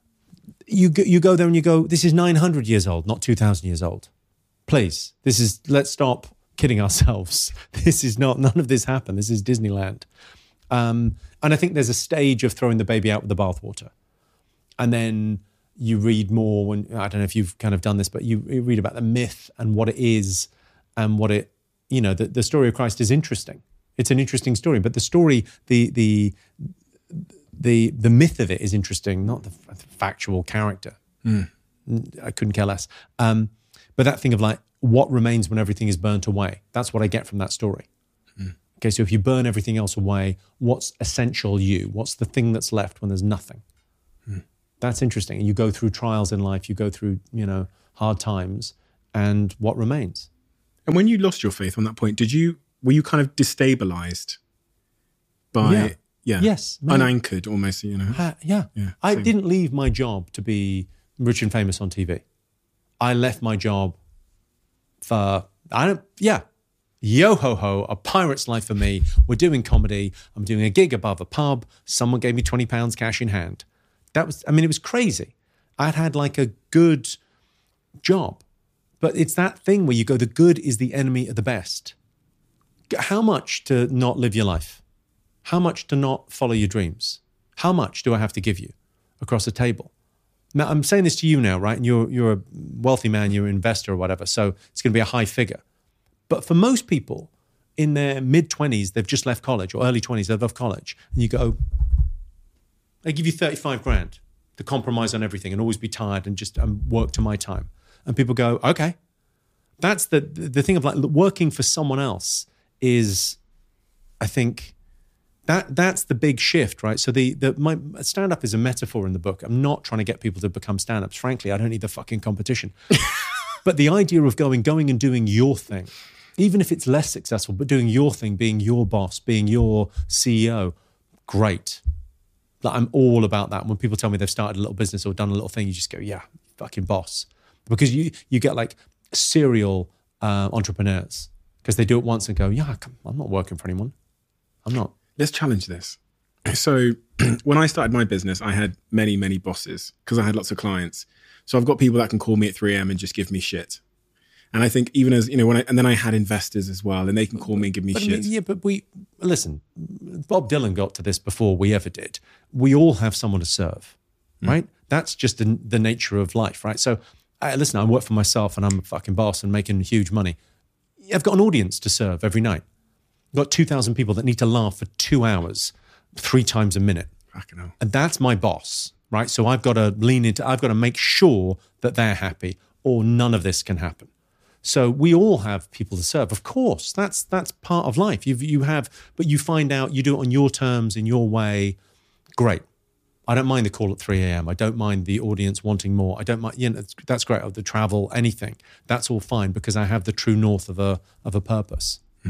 you go, you go there and you go, this is nine hundred years old, not two thousand years old. Please, this is, let's stop kidding ourselves. This is not, none of this happened. This is Disneyland. Um, and I think there's a stage of throwing the baby out with the bathwater. And then you read more when, I don't know if you've kind of done this, but you, you read about the myth and what it is and what it, you know, the, the story of Christ is interesting. It's an interesting story, but the story, the, the, the, the myth of it is interesting, not the f- factual character. Mm. I couldn't care less. Um, but that thing of like, what remains when everything is burnt away? That's what I get from that story. Mm. Okay, so if you burn everything else away, what's essential you? What's the thing that's left when there's nothing? Hmm. That's interesting. And you go through trials in life, you go through, you know, hard times, and what remains? And when you lost your faith on that point, did you, were you kind of destabilized by, yeah. yeah yes, maybe. unanchored almost, you know? Uh, yeah. yeah I same. didn't leave my job to be rich and famous on T V. I left my job for, I don't, yeah, yo-ho-ho, a pirate's life for me. We're doing comedy. I'm doing a gig above a pub. Someone gave me twenty pounds cash in hand. That was, I mean, it was crazy. I'd had like a good job. But it's that thing where you go, the good is the enemy of the best. How much to not live your life? How much to not follow your dreams? How much do I have to give you across the table? Now, I'm saying this to you now, right? And you're, you're a wealthy man, you're an investor or whatever, so it's going to be a high figure. But for most people in their mid-twenties, they've just left college, or early twenties, they've left college, and you go, I give you thirty-five grand to compromise on everything and always be tired and just um, work to my time. And people go, okay. That's the the thing of like working for someone else is, I think, that that's the big shift, right? So the the my stand-up is a metaphor in the book. I'm not trying to get people to become stand-ups. Frankly, I don't need the fucking competition. But the idea of going, going and doing your thing, even if it's less successful, but doing your thing, being your boss, being your C E O, great. Like I'm all about that. When people tell me they've started a little business or done a little thing, you just go, yeah, fucking boss. Because you you get like serial uh, entrepreneurs because they do it once and go, yeah, I'm not working for anyone. I'm not. Let's challenge this. So when I started my business, I had many, many bosses because I had lots of clients. So I've got people that can call me at three a.m. and just give me shit. And I think even as, you know, when I, and then I had investors as well, and they can call me and give me but, shit. Yeah, but we, listen, Bob Dylan got to this before we ever did. We all have someone to serve, mm. right? That's just the, the nature of life, right? So I, listen, I work for myself and I'm a fucking boss and making huge money. I've got an audience to serve every night. I've got two thousand people that need to laugh for two hours, three times a minute. Fucking hell. And that's my boss, right? So I've got to lean into, I've got to make sure that they're happy or none of this can happen. So we all have people to serve. Of course, that's that's part of life. You you have, but you find out you do it on your terms, in your way. Great. I don't mind the call at three a.m. I don't mind the audience wanting more. I don't mind, you know, that's great. The travel, anything, that's all fine because I have the true north of a of a purpose. Hmm.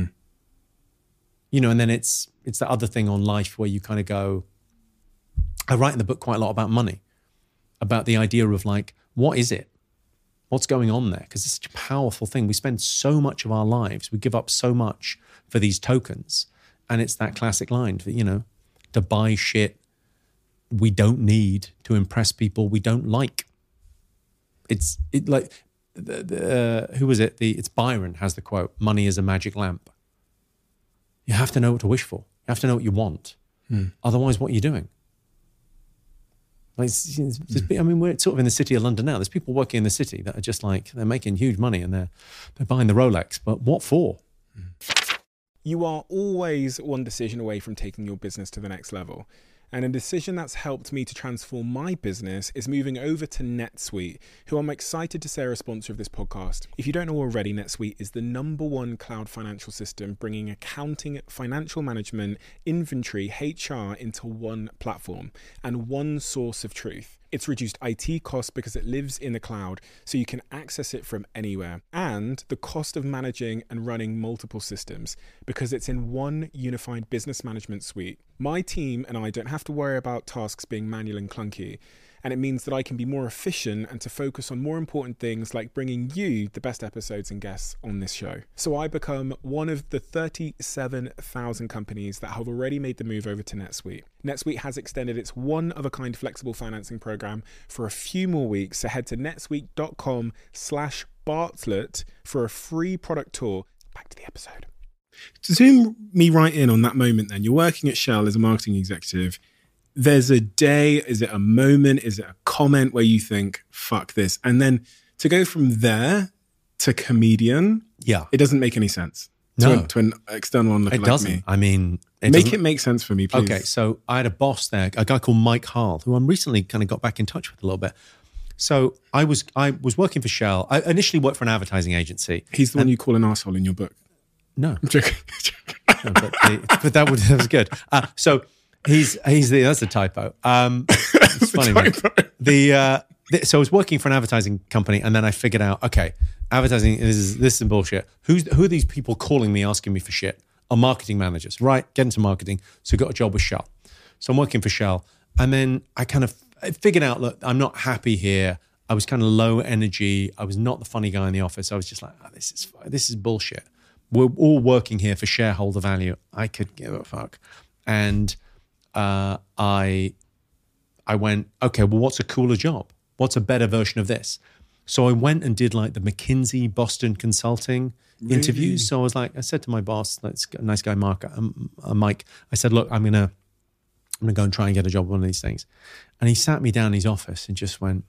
You know, and then it's it's the other thing on life where you kind of go, I write in the book quite a lot about money, about the idea of like, what is it? What's going on there? Because it's such a powerful thing. We spend so much of our lives, we give up so much for these tokens. And it's that classic line, you know, to buy shit we don't need to impress people we don't like. It's it like, the, the, uh, who was it? The It's Byron has the quote, money is a magic lamp. You have to know what to wish for. You have to know what you want. Hmm. Otherwise, what are you doing? Like, it's, it's, mm. I mean, we're sort of in the city of London now. There's people working in the city that are just like, they're making huge money and they're they're buying the Rolex, but what for? You are always one decision away from taking your business to the next level. And a decision that's helped me to transform my business is moving over to NetSuite, who I'm excited to say are a sponsor of this podcast. If you don't know already, NetSuite is the number one cloud financial system, bringing accounting, financial management, inventory, H R into one platform and one source of truth. It's reduced I T costs because it lives in the cloud, so you can access it from anywhere. And the cost of managing and running multiple systems because it's in one unified business management suite. My team and I don't have to worry about tasks being manual and clunky. And it means that I can be more efficient and to focus on more important things like bringing you the best episodes and guests on this show. So I become one of the thirty-seven thousand companies that have already made the move over to NetSuite. NetSuite has extended its one-of-a-kind flexible financing program for a few more weeks. So head to netsuite.com slash Bartlett for a free product tour. Back to the episode. To zoom me right in on that moment then, you're working at Shell as a marketing executive. There's a day, is it a moment, is it a comment where you think, fuck this? And then to go from there to comedian, yeah, it doesn't make any sense. No. To, an, to an external one looking it like doesn't. me. I mean, it make doesn't. it make sense for me, please. Okay, so I had a boss there, a guy called Mike Harl, who I'm recently kind of got back in touch with a little bit. So I was I was working for Shell. I initially worked for an advertising agency. He's the one you call an arsehole in your book. No. I'm joking. No, but, the, but that, would, that was good. Uh, so he's he's the that's a typo. Um, it's funny. Typo. The, uh, the so I was working for an advertising company, and then I figured out, okay, advertising this is this is bullshit. Who's who are these people calling me asking me for shit? Are marketing managers, right? Get into marketing. So got a job with Shell. So I'm working for Shell, and then I kind of I figured out, look, I'm not happy here. I was kind of low energy. I was not the funny guy in the office. I was just like, oh, this is this is bullshit. We're all working here for shareholder value. I could give a fuck. And uh, I I went, okay, well, what's a cooler job? What's a better version of this? So I went and did like the McKinsey Boston Consulting really? interviews. So I was like, I said to my boss, that's a nice guy, Mark, um, uh, Mike. I said, look, I'm gonna I'm gonna go and try and get a job at one of these things. And he sat me down in his office and just went,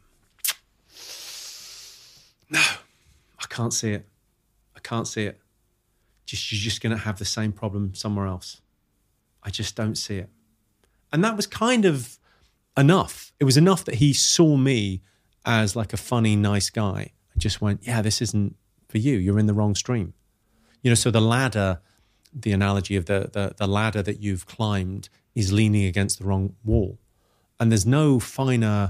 no, I can't see it. I can't see it. Just you're just going to have the same problem somewhere else. I just don't see it. And that was kind of enough. It was enough that he saw me as like a funny, nice guy and just went, yeah, this isn't for you. You're in the wrong stream. You know, so the ladder, the analogy of the the, the ladder that you've climbed is leaning against the wrong wall. And there's no finer,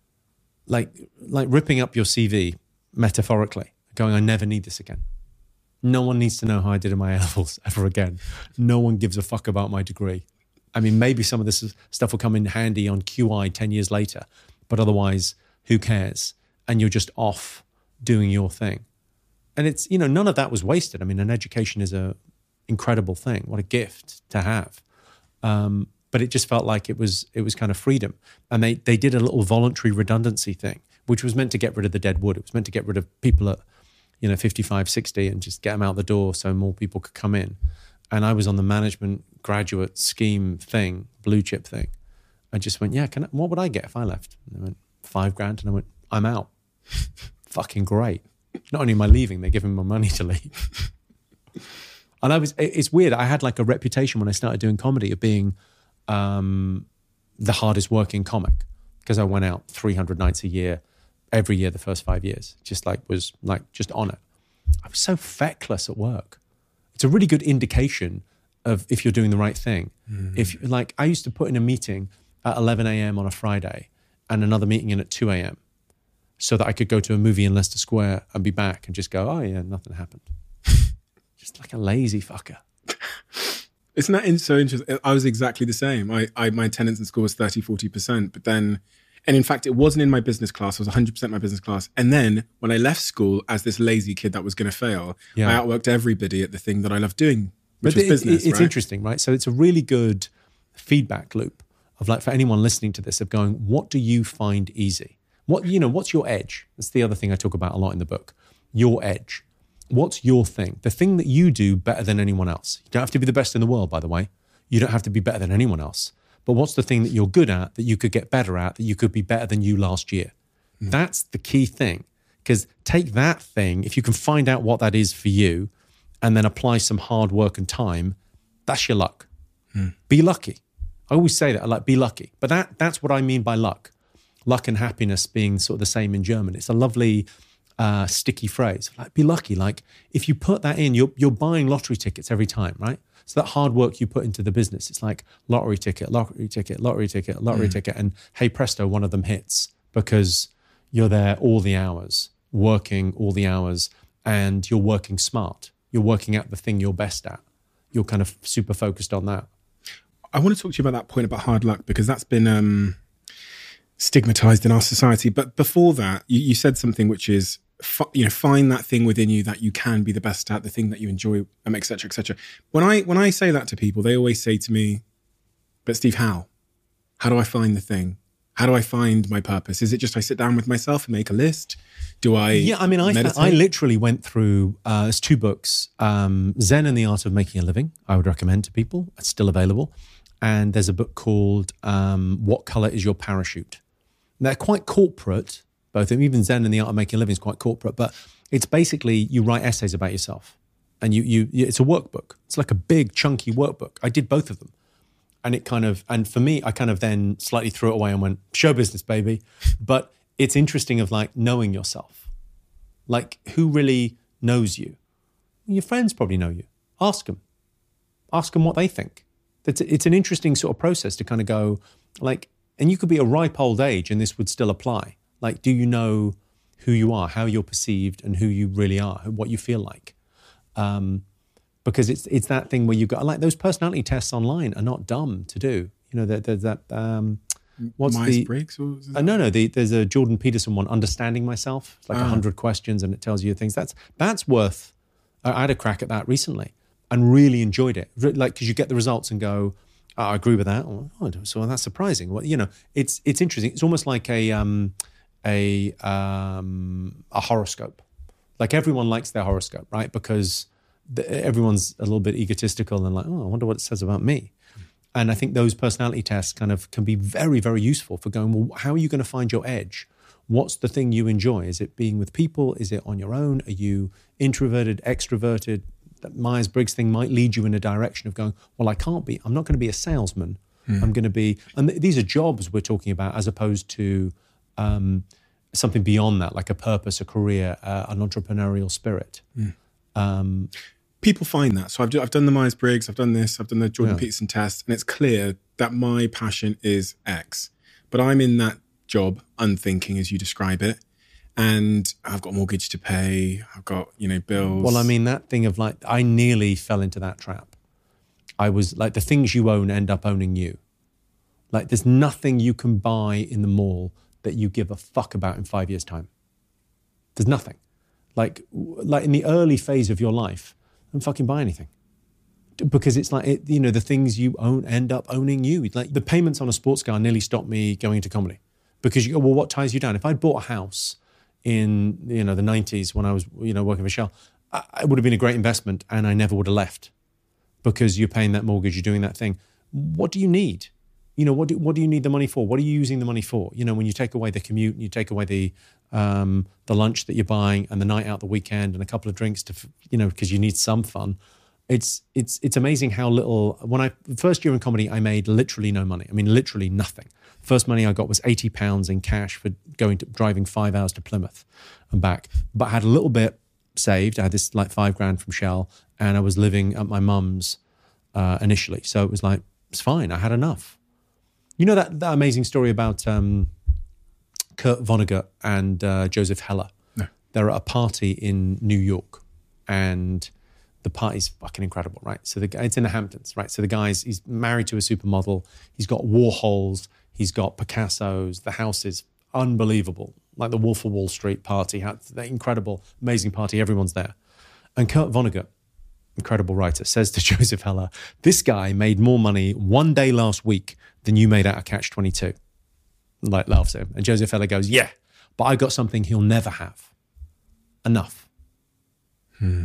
like like ripping up your C V metaphorically, going, I never need this again. No one needs to know how I did in my A-levels ever again. No one gives a fuck about my degree. I mean, maybe some of this stuff will come in handy on Q I ten years later, but otherwise, who cares? And you're just off doing your thing. And it's, you know, none of that was wasted. I mean, an education is a incredible thing. What a gift to have. Um, but it just felt like it was it was kind of freedom. And they they did a little voluntary redundancy thing, which was meant to get rid of the dead wood. It was meant to get rid of people at, you know, fifty-five, sixty and just get them out the door so more people could come in. And I was on the management graduate scheme thing, blue chip thing. I just went, yeah, can I, what would I get if I left? And they went, five grand. And I went, I'm out. Fucking great. Not only am I leaving, they're giving me money to leave. And I was, it's weird. I had like a reputation when I started doing comedy of being um, the hardest working comic because I went out three hundred nights a year, every year the first five years. Just like was like just on it. I was so feckless at work. It's a really good indication of if you're doing the right thing. Mm. If like I used to put in a meeting at eleven a.m. on a Friday and another meeting in at two a.m. so that I could go to a movie in Leicester Square and be back and just go, oh yeah, nothing happened. Just like a lazy fucker. Isn't that in, so interesting? I was exactly the same. I, I my attendance in school was thirty, forty percent, but then, and in fact, it wasn't in my business class. It was one hundred percent my business class. And then when I left school as this lazy kid that was going to fail, yeah. I outworked everybody at the thing that I love doing, which but was it, business, It's right? interesting, right? So it's a really good feedback loop of like, for anyone listening to this, of going, what do you find easy? What, you know, what's your edge? That's the other thing I talk about a lot in the book. Your edge. What's your thing? The thing that you do better than anyone else. You don't have to be the best in the world, by the way. You don't have to be better than anyone else. But what's the thing that you're good at, that you could get better at, that you could be better than you last year? Mm. That's the key thing. Because take that thing, if you can find out what that is for you, and then apply some hard work and time, that's your luck. Mm. Be lucky. I always say that, I like, be lucky. But that that's what I mean by luck. Luck and happiness being sort of the same in German. It's a lovely uh, sticky phrase. Like, be lucky. Like, if you put that in, you're you're buying lottery tickets every time, right? So that hard work you put into the business, it's like lottery ticket, lottery ticket, lottery ticket, lottery mm. ticket, and hey presto, one of them hits because you're there all the hours, working all the hours, and you're working smart. You're working at the thing you're best at. You're kind of super focused on that. I want to talk to you about that point about hard luck because that's been um, stigmatized in our society. But before that, you, you said something which is, you know, find that thing within you that you can be the best at, the thing that you enjoy, um, et cetera, et cetera. When I when I say that to people, they always say to me, "But Steve, how? How do I find the thing? How do I find my purpose? Is it just I sit down with myself and make a list? Do I? Yeah, I mean, I th- I literally went through. Uh, there's two books: um, Zen and the Art of Making a Living. I would recommend to people. It's still available. And there's a book called um, What Color Is Your Parachute? They're quite corporate. Both of them, even Zen and the Art of Making a Living is quite corporate, but it's basically you write essays about yourself, and you you it's a workbook. It's like a big chunky workbook. I did both of them, and it kind of and for me, I kind of then slightly threw it away and went show business, baby. But it's interesting of like knowing yourself, like who really knows you. Your friends probably know you. Ask them. ask them what they think. It's, it's an interesting sort of process to kind of go like, and you could be a ripe old age and this would still apply. Like, do you know who you are, how you're perceived and who you really are, what you feel like? Um, because it's it's that thing where you got, like those personality tests online are not dumb to do. You know, there, there's that, um, what's Myers-Briggs? the... Myers-Briggs? Uh, no, no, the, there's a Jordan Peterson one, Understanding Myself. It's like a Ah. hundred questions and it tells you things. That's that's worth, I had a crack at that recently and really enjoyed it. Re- Like, because you get the results and go, oh, I agree with that. Or, oh, so that's surprising. Well, you know, it's it's interesting. It's almost like a um, a um, a horoscope. Like everyone likes their horoscope, right? Because the, everyone's a little bit egotistical and like, oh, I wonder what it says about me. And I think those personality tests kind of can be very, very useful for going, well, how are you going to find your edge? What's the thing you enjoy? Is it being with people? Is it on your own? Are you introverted, extroverted? That Myers-Briggs thing might lead you in a direction of going, well, I can't be, I'm not going to be a salesman. Mm. I'm going to be, and th- these are jobs we're talking about as opposed to um, something beyond that, like a purpose, a career, uh, an entrepreneurial spirit. Mm. Um, People find that. So I've, I've done the Myers-Briggs, I've done this, I've done the Jordan Yeah. Peterson test, and it's clear that my passion is X. But I'm in that job, unthinking as you describe it, and I've got a mortgage to pay, I've got, you know, bills. Well, I mean, that thing of like, I nearly fell into that trap. I was like, the things you own end up owning you. Like, there's nothing you can buy in the mall that you give a fuck about in five years' time. There's nothing. Like, like in the early phase of your life, don't fucking buy anything. Because it's like, it, you know, the things you own end up owning you. Like the payments on a sports car nearly stopped me going into comedy. Because you go, well, what ties you down? If I'd bought a house in, you know, the nineties when I was, you know, working for Shell, I, it would have been a great investment and I never would have left. Because you're paying that mortgage, you're doing that thing. What do you need? You know, what do, what do you need the money for? What are you using the money for? You know, when you take away the commute and you take away the um, the lunch that you're buying and the night out the weekend and a couple of drinks to, you know, because you need some fun. It's it's it's amazing how little. When I first year in comedy, I made literally no money. I mean, literally nothing. First money I got was eighty pounds in cash for going to driving five hours to Plymouth and back. But I had a little bit saved. I had this like five grand from Shell, and I was living at my mum's uh, initially. So it was like it's fine. I had enough. You know that, that amazing story about um, Kurt Vonnegut and uh, Joseph Heller? No. They're at a party in New York, and the party's fucking incredible, right? So the guy, it's in the Hamptons, right? So the guy's, he's married to a supermodel. He's got Warhols. He's got Picassos. The house is unbelievable. Like the Wolf of Wall Street party. The incredible, amazing party. Everyone's there. And Kurt Vonnegut, incredible writer, says to Joseph Heller, this guy made more money one day last week than you made out of Catch twenty-two. Like, laughs at him. And Joseph Heller goes, yeah, but I got something he'll never have. Enough. Hmm.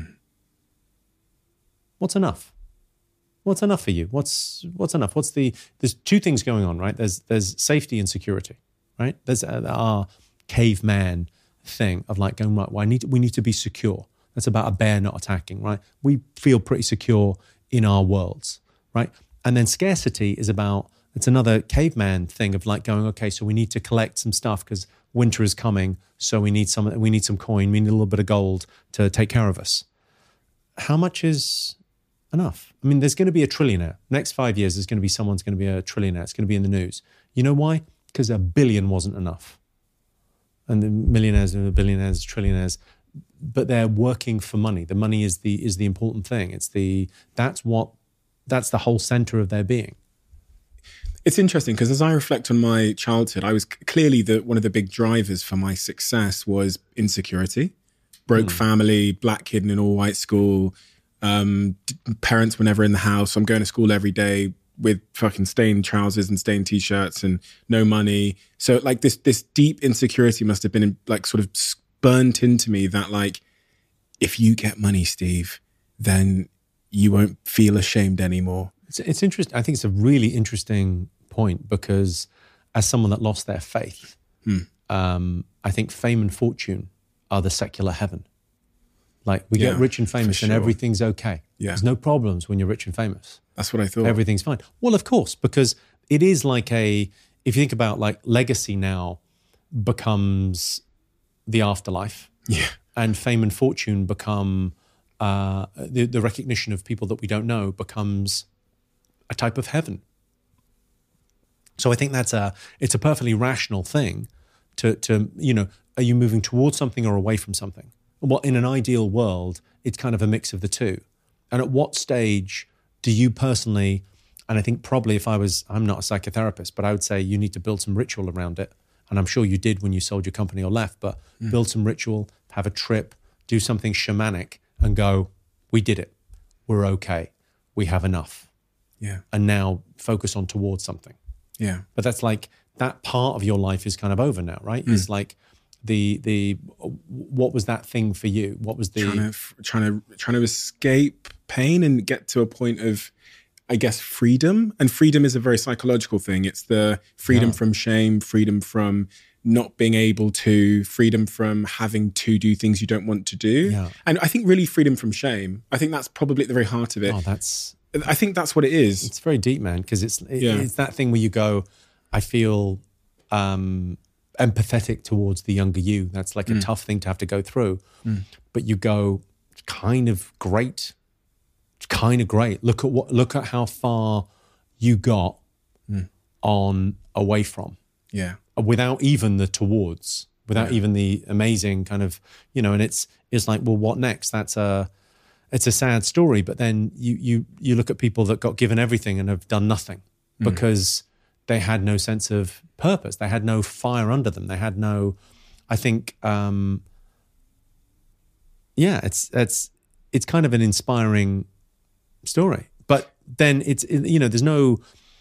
What's enough? What's enough for you? What's what's enough? What's the, there's two things going on, right? There's there's safety and security, right? There's our caveman thing of like going, right, well, I need to, we need to be secure. That's about a bear not attacking, right? We feel pretty secure in our worlds, right? And then scarcity is about, it's another caveman thing of like going, okay, so we need to collect some stuff because winter is coming, so we need some we need some coin, we need a little bit of gold to take care of us. How much is enough? I mean, there's going to be a trillionaire. Next five years, there's going to be someone's going to be a trillionaire. It's going to be in the news. You know why? Because a billion wasn't enough. And the millionaires and the billionaires, trillionaires, but they're working for money. The money is the is the important thing. It's the that's what that's the whole center of their being. It's interesting because as I reflect on my childhood, I was clearly the one of the big drivers for my success was insecurity. Broke mm. family, black kid in an all-white school. Um, parents were never in the house. I'm going to school every day with fucking stained trousers and stained t-shirts and no money. So like this this deep insecurity must have been like sort of burnt into me that like, if you get money, Steve, then you won't feel ashamed anymore. It's, it's interesting. I think it's a really interesting point because as someone that lost their faith, hmm. um, I think fame and fortune are the secular heaven. Like we Yeah, get rich and famous for and sure. everything's okay. Yeah. There's no problems when you're rich and famous. That's what I thought. Everything's fine. Well, of course, because it is like a, if you think about like legacy now becomes the afterlife. Yeah. And fame and fortune become uh, the, the recognition of people that we don't know becomes a type of heaven. So I think that's a it's a perfectly rational thing to to you know, are you moving towards something or away from something? Well, in an ideal world, it's kind of a mix of the two. And at what stage do you personally, and I think probably if I was, I'm not a psychotherapist, but I would say you need to build some ritual around it. And I'm sure you did when you sold your company or left, but mm. build some ritual, have a trip, do something shamanic and go, we did it. We're okay. We have enough. Yeah. And now focus on towards something. Yeah. But that's like, that part of your life is kind of over now, right? Mm. It's like the, the, what was that thing for you? What was the... Trying to, trying to, trying to escape pain and get to a point of, I guess, freedom. And freedom is a very psychological thing. It's the freedom yeah. from shame, freedom from not being able to, freedom from having to do things you don't want to do. Yeah. And I think really freedom from shame. I think that's probably at the very heart of it. Oh, that's... I think that's what it is. It's very deep, man, because it's it, yeah. it's that thing where you go, I feel um, empathetic towards the younger you. That's like a mm. tough thing to have to go through. Mm. But you go, it's kind of great. It's kind of great. Look at what. Look at how far you got mm. on away from. Yeah. Without even the towards. Without yeah. even the amazing kind of, you know. And it's it's like, well, what next? That's a. It's a sad story, but then you you you look at people that got given everything and have done nothing mm. because they had no sense of purpose. They had no fire under them. They had no, I think, um, yeah, it's it's it's kind of an inspiring story. But then it's, you know, there's no,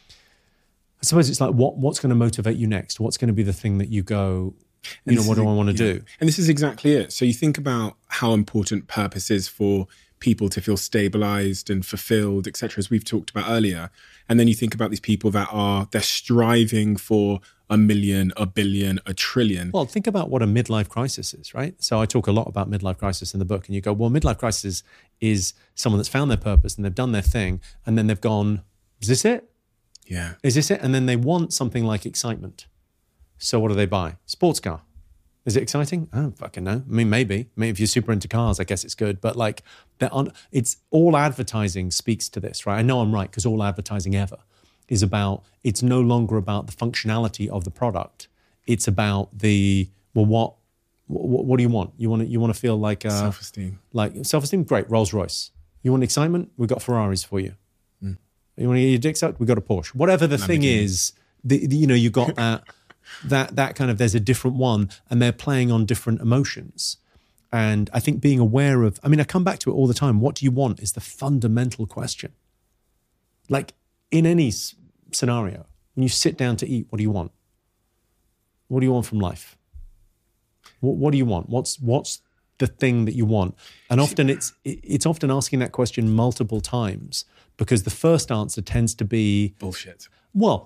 I suppose it's like, what what's going to motivate you next? What's going to be the thing that you go, you know, what do I want to yeah. do? And this is exactly it. So you think about how important purpose is for people to feel stabilized and fulfilled, et cetera, as we've talked about earlier. And then you think about these people that are, they're striving for a million, a billion, a trillion. Well, think about what a midlife crisis is, right? So I talk a lot about midlife crisis in the book, and you go, well, midlife crisis is someone that's found their purpose and they've done their thing, and then they've gone, is this it? Yeah. Is this it? And then they want something like excitement. So what do they buy? Sports car. Is it exciting? I don't fucking know. I mean, maybe. Maybe if you're super into cars, I guess it's good. But like, on, it's all advertising speaks to this, right? I know I'm right, because all advertising ever is about, it's no longer about the functionality of the product. It's about the, well, what what, what do you want? You want to, you want to feel like... Uh, self-esteem. Like, self-esteem? Great, Rolls Royce. You want excitement? We've got Ferraris for you. Mm. You want to get your dick sucked? We've got a Porsche. Whatever the thing is, the, the, you know, you got that... that that kind of, there's a different one, and they're playing on different emotions. And I think being aware of, I mean, I come back to it all the time. What do you want is the fundamental question. Like in any s- scenario, when you sit down to eat, what do you want? What do you want from life? What, what do you want? What's what's the thing that you want? And often it's it's often asking that question multiple times, because the first answer tends to be bullshit. Well,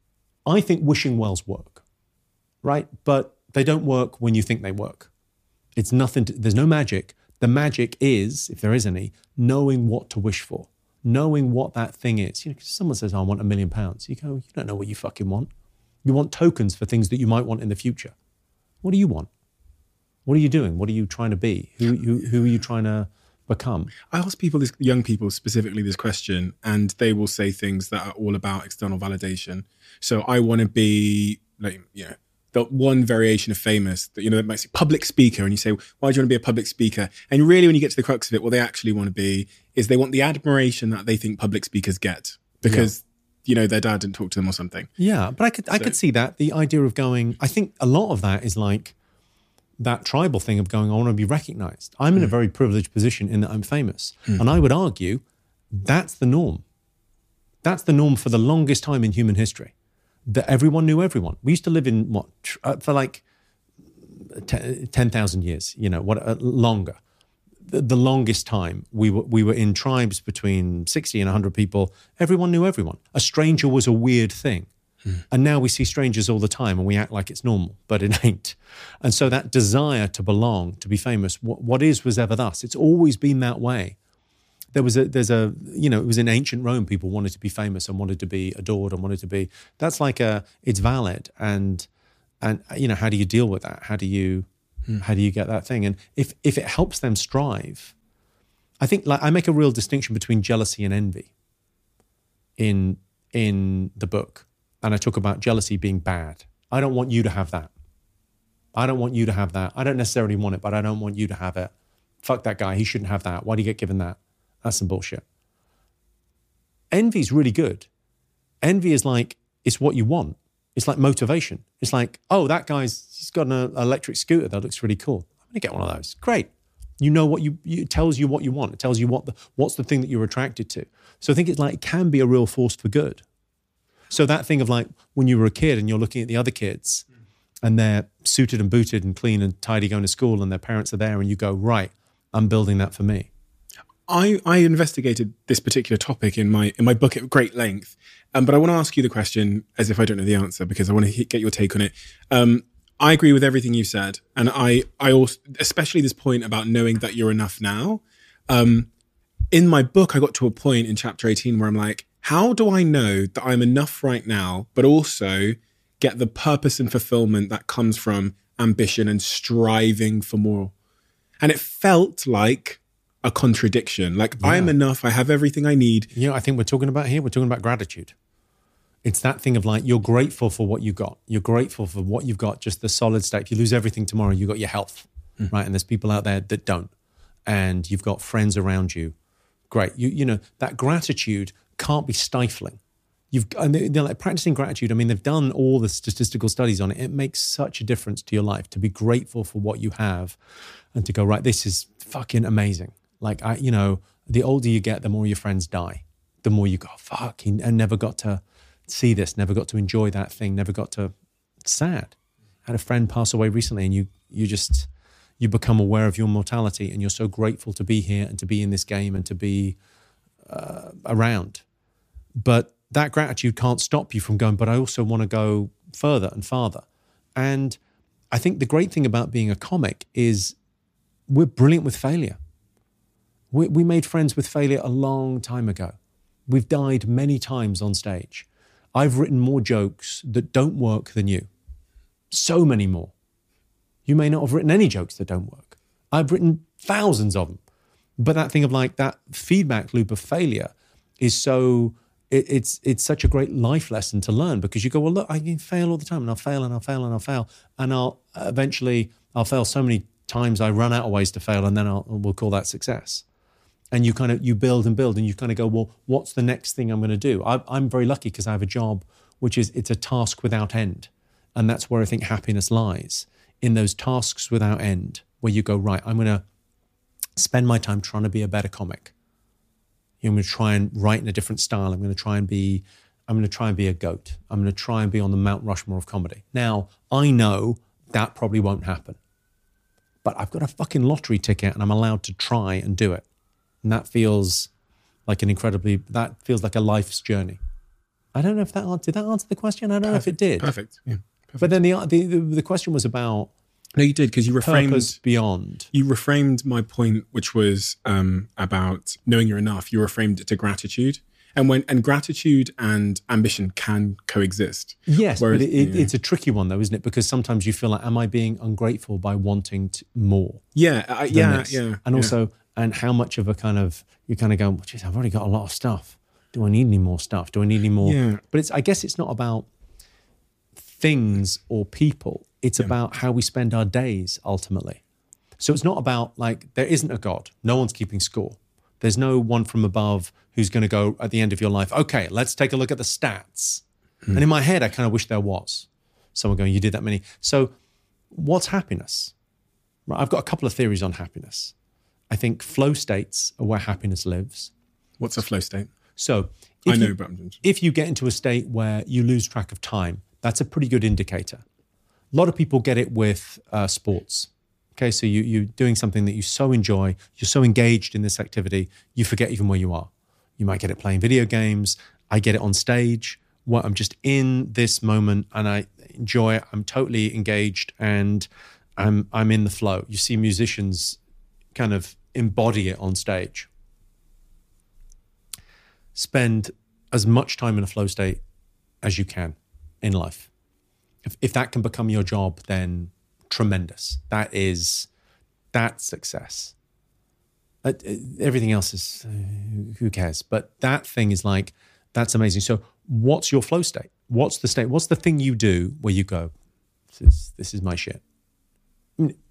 I think wishing wells work, right? But they don't work when you think they work. It's nothing, to, there's no magic. The magic is, if there is any, knowing what to wish for, knowing what that thing is. You know, 'cause someone says, oh, I want a million pounds. You go, you don't know what you fucking want. You want tokens for things that you might want in the future. What do you want? What are you doing? What are you trying to be? Who, who, who are you trying to become? I ask people, this, young people specifically, this question, and they will say things that are all about external validation. So I want to be, like, you know, the one variation of famous that, you know, that makes it public speaker. And you say, why do you want to be a public speaker? And really, when you get to the crux of it, what they actually want to be is they want the admiration that they think public speakers get because, yeah. you know, their dad didn't talk to them or something. Yeah, but I could, so, I could see that. The idea of going, I think a lot of that is like that tribal thing of going, I want to be recognized. I'm in mm. a very privileged position in that I'm famous. Mm. And I would argue that's the norm. That's the norm for the longest time in human history. That everyone knew everyone. We used to live in what uh, for like ten thousand years, you know, what uh, longer. The, the longest time we were we were in tribes between sixty and one hundred people. Everyone knew everyone. A stranger was a weird thing, hmm. and now we see strangers all the time, and we act like it's normal, but it ain't. And so that desire to belong, to be famous, what, what is was ever thus. It's always been that way. There was a, there's a, you know, it was in ancient Rome, people wanted to be famous and wanted to be adored and wanted to be, that's like a, it's valid. And, and, you know, how do you deal with that? How do you, hmm. how do you get that thing? And if, if it helps them strive, I think like I make a real distinction between jealousy and envy in in the book. And I talk about jealousy being bad. I don't want you to have that. I don't want you to have that. I don't necessarily want it, but I don't want you to have it. Fuck that guy. He shouldn't have that. Why do you get given that? That's some bullshit. Envy is really good. Envy is like, it's what you want. It's like motivation. It's like, oh, that guy's, he's got an electric scooter that looks really cool. I'm going to get one of those. Great. You know what you, you, it tells you what you want. It tells you what the, what's the thing that you're attracted to. So I think it's like, it can be a real force for good. So that thing of like, when you were a kid and you're looking at the other kids and they're suited and booted and clean and tidy going to school and their parents are there and you go, right, I'm building that for me. I, I investigated this particular topic in my in my book at great length, um, but I want to ask you the question as if I don't know the answer because I want to get your take on it. Um, I agree with everything you said, and I I also especially this point about knowing that you're enough now. Um, in my book, I got to a point in chapter eighteen where I'm like, how do I know that I'm enough right now, but also get the purpose and fulfillment that comes from ambition and striving for more? And it felt like a contradiction. Like, yeah. I'm enough. I have everything I need. You know, I think we're talking about here, we're talking about gratitude. It's that thing of like, you're grateful for what you got. You're grateful for what you've got, just the solid state. If you lose everything tomorrow, you've got your health, mm. right? And there's people out there that don't. And you've got friends around you. Great. You you know, that gratitude can't be stifling. You've and they're like practicing gratitude. I mean, they've done all the statistical studies on it. It makes such a difference to your life to be grateful for what you have and to go, right, this is fucking amazing. Like, I, you know, the older you get, the more your friends die. The more you go, fuck, I never got to see this, never got to enjoy that thing, never got to, it's sad. I had a friend pass away recently and you you just, you become aware of your mortality and you're so grateful to be here and to be in this game and to be uh, around. But that gratitude can't stop you from going, but I also want to go further and farther. And I think the great thing about being a comic is we're brilliant with failure. We, we made friends with failure a long time ago. We've died many times on stage. I've written more jokes that don't work than you. So many more. You may not have written any jokes that don't work. I've written thousands of them. But that thing of like that feedback loop of failure is so, it, it's it's such a great life lesson to learn because you go, well, look, I can fail all the time and I'll fail and I'll fail and I'll fail. And I'll eventually, I'll fail so many times I run out of ways to fail and then I'll, we'll call that success. And you kind of, you build and build and you kind of go, well, what's the next thing I'm going to do? I, I'm very lucky because I have a job, which is, it's a task without end. And that's where I think happiness lies, in those tasks without end, where you go, right, I'm going to spend my time trying to be a better comic. I'm going to try and write in a different style. I'm going to try and be, I'm going to try and be a goat. I'm going to try and be on the Mount Rushmore of comedy. Now, I know that probably won't happen, but I've got a fucking lottery ticket and I'm allowed to try and do it. And that feels like an incredibly, that feels like a life's journey. I don't know if that answered, did that answer the question? I don't perfect, know if it did. Perfect, yeah. Perfect. But then the, the the the question was about no, you did because you reframed purpose beyond. You reframed my point, which was um, about knowing you're enough. You reframed it to gratitude, and when and gratitude and ambition can coexist. Yes, Whereas, but it, it, yeah. it's a tricky one though, isn't it? Because sometimes you feel like, am I being ungrateful by wanting to, more? Yeah, uh, yeah, this? yeah. And yeah. also, and how much of a kind of you kind of go, well, geez, I've already got a lot of stuff. Do I need any more stuff? Do I need any more? Yeah. But it's, I guess it's not about things or people. It's yeah. about how we spend our days ultimately. So it's not about like, there isn't a God. No one's keeping score. There's no one from above who's going to go at the end of your life, okay, let's take a look at the stats. Mm. And in my head, I kind of wish there was someone going, you did that many. So what's happiness? Right, I've got a couple of theories on happiness. I think flow states are where happiness lives. What's a flow state? So I know, you, but if you get into a state where you lose track of time, that's a pretty good indicator. A lot of people get it with uh, sports. Okay, so you, you're doing something that you so enjoy, you're so engaged in this activity, you forget even where you are. You might get it playing video games. I get it on stage where I'm just in this moment and I enjoy it. I'm totally engaged and I'm I'm in the flow. You see musicians kind of embody it on stage. Spend as much time in a flow state as you can in life. If, if that can become your job, then tremendous. That is, that's success. Uh, everything else is, uh, who cares? But that thing is like, that's amazing. So what's your flow state? What's the state? What's the thing you do where you go, this is, this is my shit? I mean,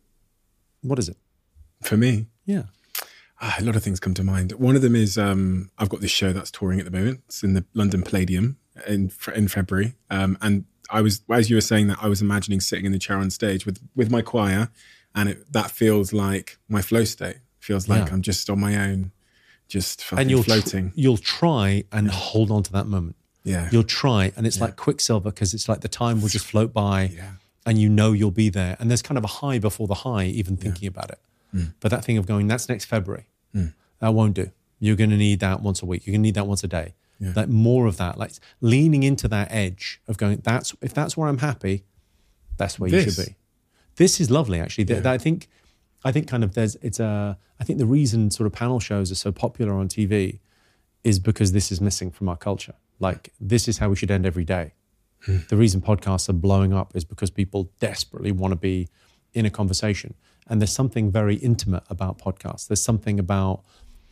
what is it? For me? Yeah. Ah, a lot of things come to mind. One of them is um, I've got this show that's touring at the moment. It's in the London Palladium in in February. Um, and I was, as you were saying that, I was imagining sitting in the chair on stage with, with my choir, and it, that feels like my flow state. Feels like yeah. I'm just on my own, just fucking and you'll floating. Tr- you'll try and yeah. hold on to that moment. Yeah. You'll try, and it's yeah. like Quicksilver, because it's like the time will just float by yeah. and you know you'll be there. And there's kind of a high before the high, even thinking yeah. about it. Mm. But that thing of going, that's next February. Mm. That won't do. You're going to need that once a week. You're going to need that once a day. Yeah. Like more of that, like leaning into that edge of going, that's if that's where I'm happy, that's where this. you should be. This is lovely, actually. Yeah. I think, I think kind of there's, it's a, I think the reason sort of panel shows are so popular on T V is because this is missing from our culture. Like, this is how we should end every day. Hmm. The reason podcasts are blowing up is because people desperately want to be in a conversation. And there's something very intimate about podcasts. There's something about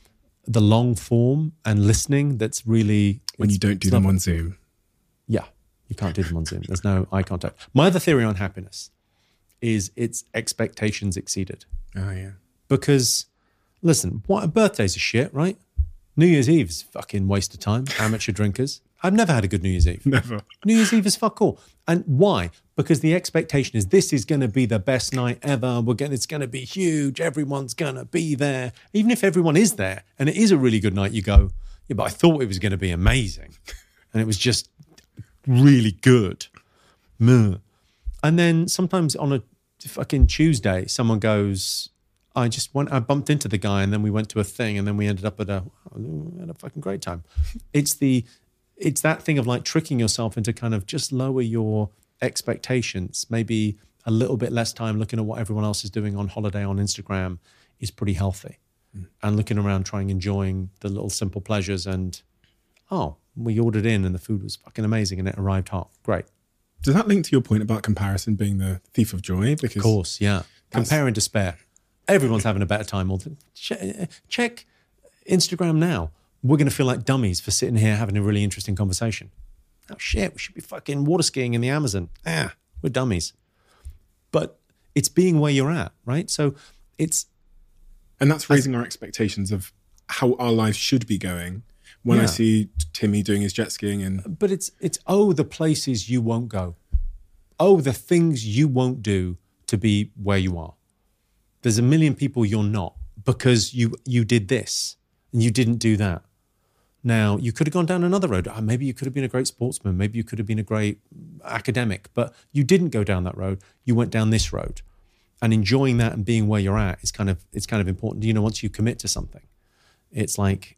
the long form and listening that's really... When you don't do them on Zoom. Yeah, you can't do them on Zoom. There's no eye contact. My other theory on happiness is it's expectations exceeded. Oh, yeah. Because, listen, what birthdays are shit, right? New Year's Eve is fucking waste of time. Amateur drinkers. I've never had a good New Year's Eve. Never. New Year's Eve is fuck all. And why? Because the expectation is this is going to be the best night ever. We're going, it's going to be huge. Everyone's going to be there. Even if everyone is there and it is a really good night, you go, yeah, but I thought it was going to be amazing. And it was just really good. And then sometimes on a fucking Tuesday, someone goes, I just went, I bumped into the guy and then we went to a thing and then we ended up at a, at a fucking great time. It's the, it's that thing of like tricking yourself into kind of just lower your expectations. Maybe a little bit less time looking at what everyone else is doing on holiday on Instagram is pretty healthy. Mm. And looking around, trying, enjoying the little simple pleasures and, oh, we ordered in and the food was fucking amazing and it arrived hot. Great. Does that link to your point about comparison being the thief of joy? Because of course, yeah. Compare and despair. Everyone's having a better time. All the, check Instagram now. We're going to feel like dummies for sitting here having a really interesting conversation. Oh shit, we should be fucking water skiing in the Amazon. Ah, we're dummies. But it's being where you're at, right? So it's... And that's raising I, our expectations of how our lives should be going. When yeah. I see Timmy doing his jet skiing and... But it's, it's, oh, the places you won't go. Oh, the things you won't do to be where you are. There's a million people you're not because you you did this and you didn't do that. Now, you could have gone down another road. Oh, maybe you could have been a great sportsman. Maybe you could have been a great academic, but you didn't go down that road. You went down this road. And enjoying that and being where you're at is kind of, it's kind of important. You know, once you commit to something, it's like,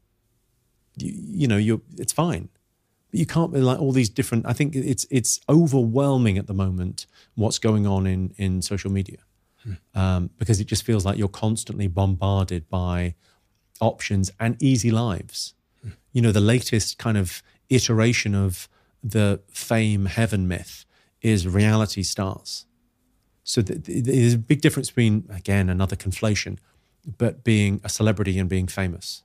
you, you know, you're, it's fine. But you can't be like all these different, I think it's it's overwhelming at the moment what's going on in, in social media. Um, because it just feels like you're constantly bombarded by options and easy lives. Mm. You know, the latest kind of iteration of the fame heaven myth is reality stars. So th- th- there's a big difference between, again, another conflation, but being a celebrity and being famous.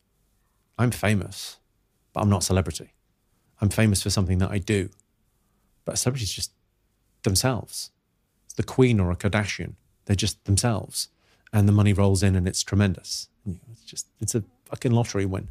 I'm famous, but I'm not a celebrity. I'm famous for something that I do. But a celebrity is just themselves. The Queen or a Kardashian, they're just themselves, and the money rolls in and it's tremendous. It's just, it's a fucking lottery win.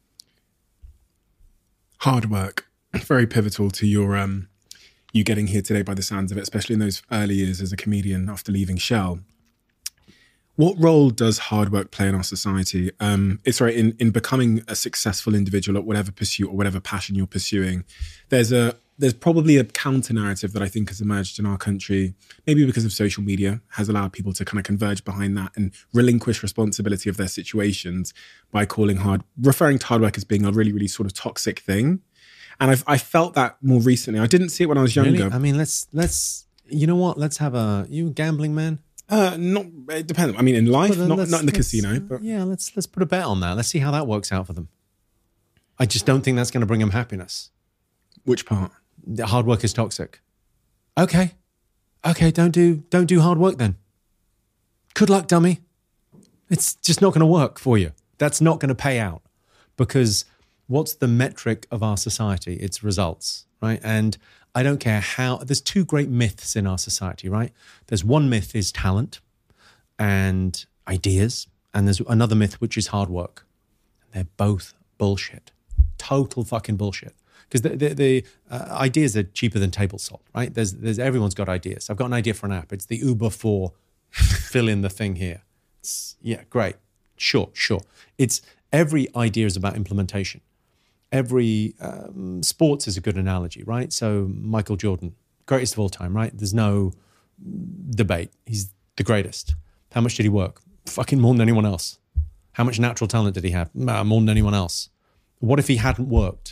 Hard work, very pivotal to your um, you getting here today by the sounds of it, especially in those early years as a comedian after leaving Shell. What role does hard work play in our society? Um, it's right in in becoming a successful individual at whatever pursuit or whatever passion you're pursuing. There's a There's probably a counter narrative that I think has emerged in our country, maybe because of social media, has allowed people to kind of converge behind that and relinquish responsibility of their situations by calling hard, referring to hard work as being a really, really sort of toxic thing. And I've I felt that more recently. I didn't see it when I was younger. Really? I mean, let's let's you know what? Let's have a you a gambling man. Uh, not it depends. I mean, in life, not not in the casino. But yeah, let's let's put a bet on that. Let's see how that works out for them. I just don't think that's going to bring them happiness. Which part? The hard work is toxic. Okay. Okay, don't do don't do hard work then. Good luck, dummy. It's just not going to work for you. That's not going to pay out, because what's the metric of our society? It's results, right? And I don't care how, there's two great myths in our society, right? There's one myth is talent and ideas, and there's another myth which is hard work. They're both bullshit, total fucking bullshit. Because the, the, the uh, ideas are cheaper than table salt, right? There's, there's everyone's got ideas. I've got an idea for an app. It's the Uber for fill in the thing here. It's, yeah, great. Sure, sure. It's every idea is about implementation. Every um, sports is a good analogy, right? So Michael Jordan, greatest of all time, right? There's no debate. He's the greatest. How much did he work? Fucking more than anyone else. How much natural talent did he have? Nah, more than anyone else. What if he hadn't worked?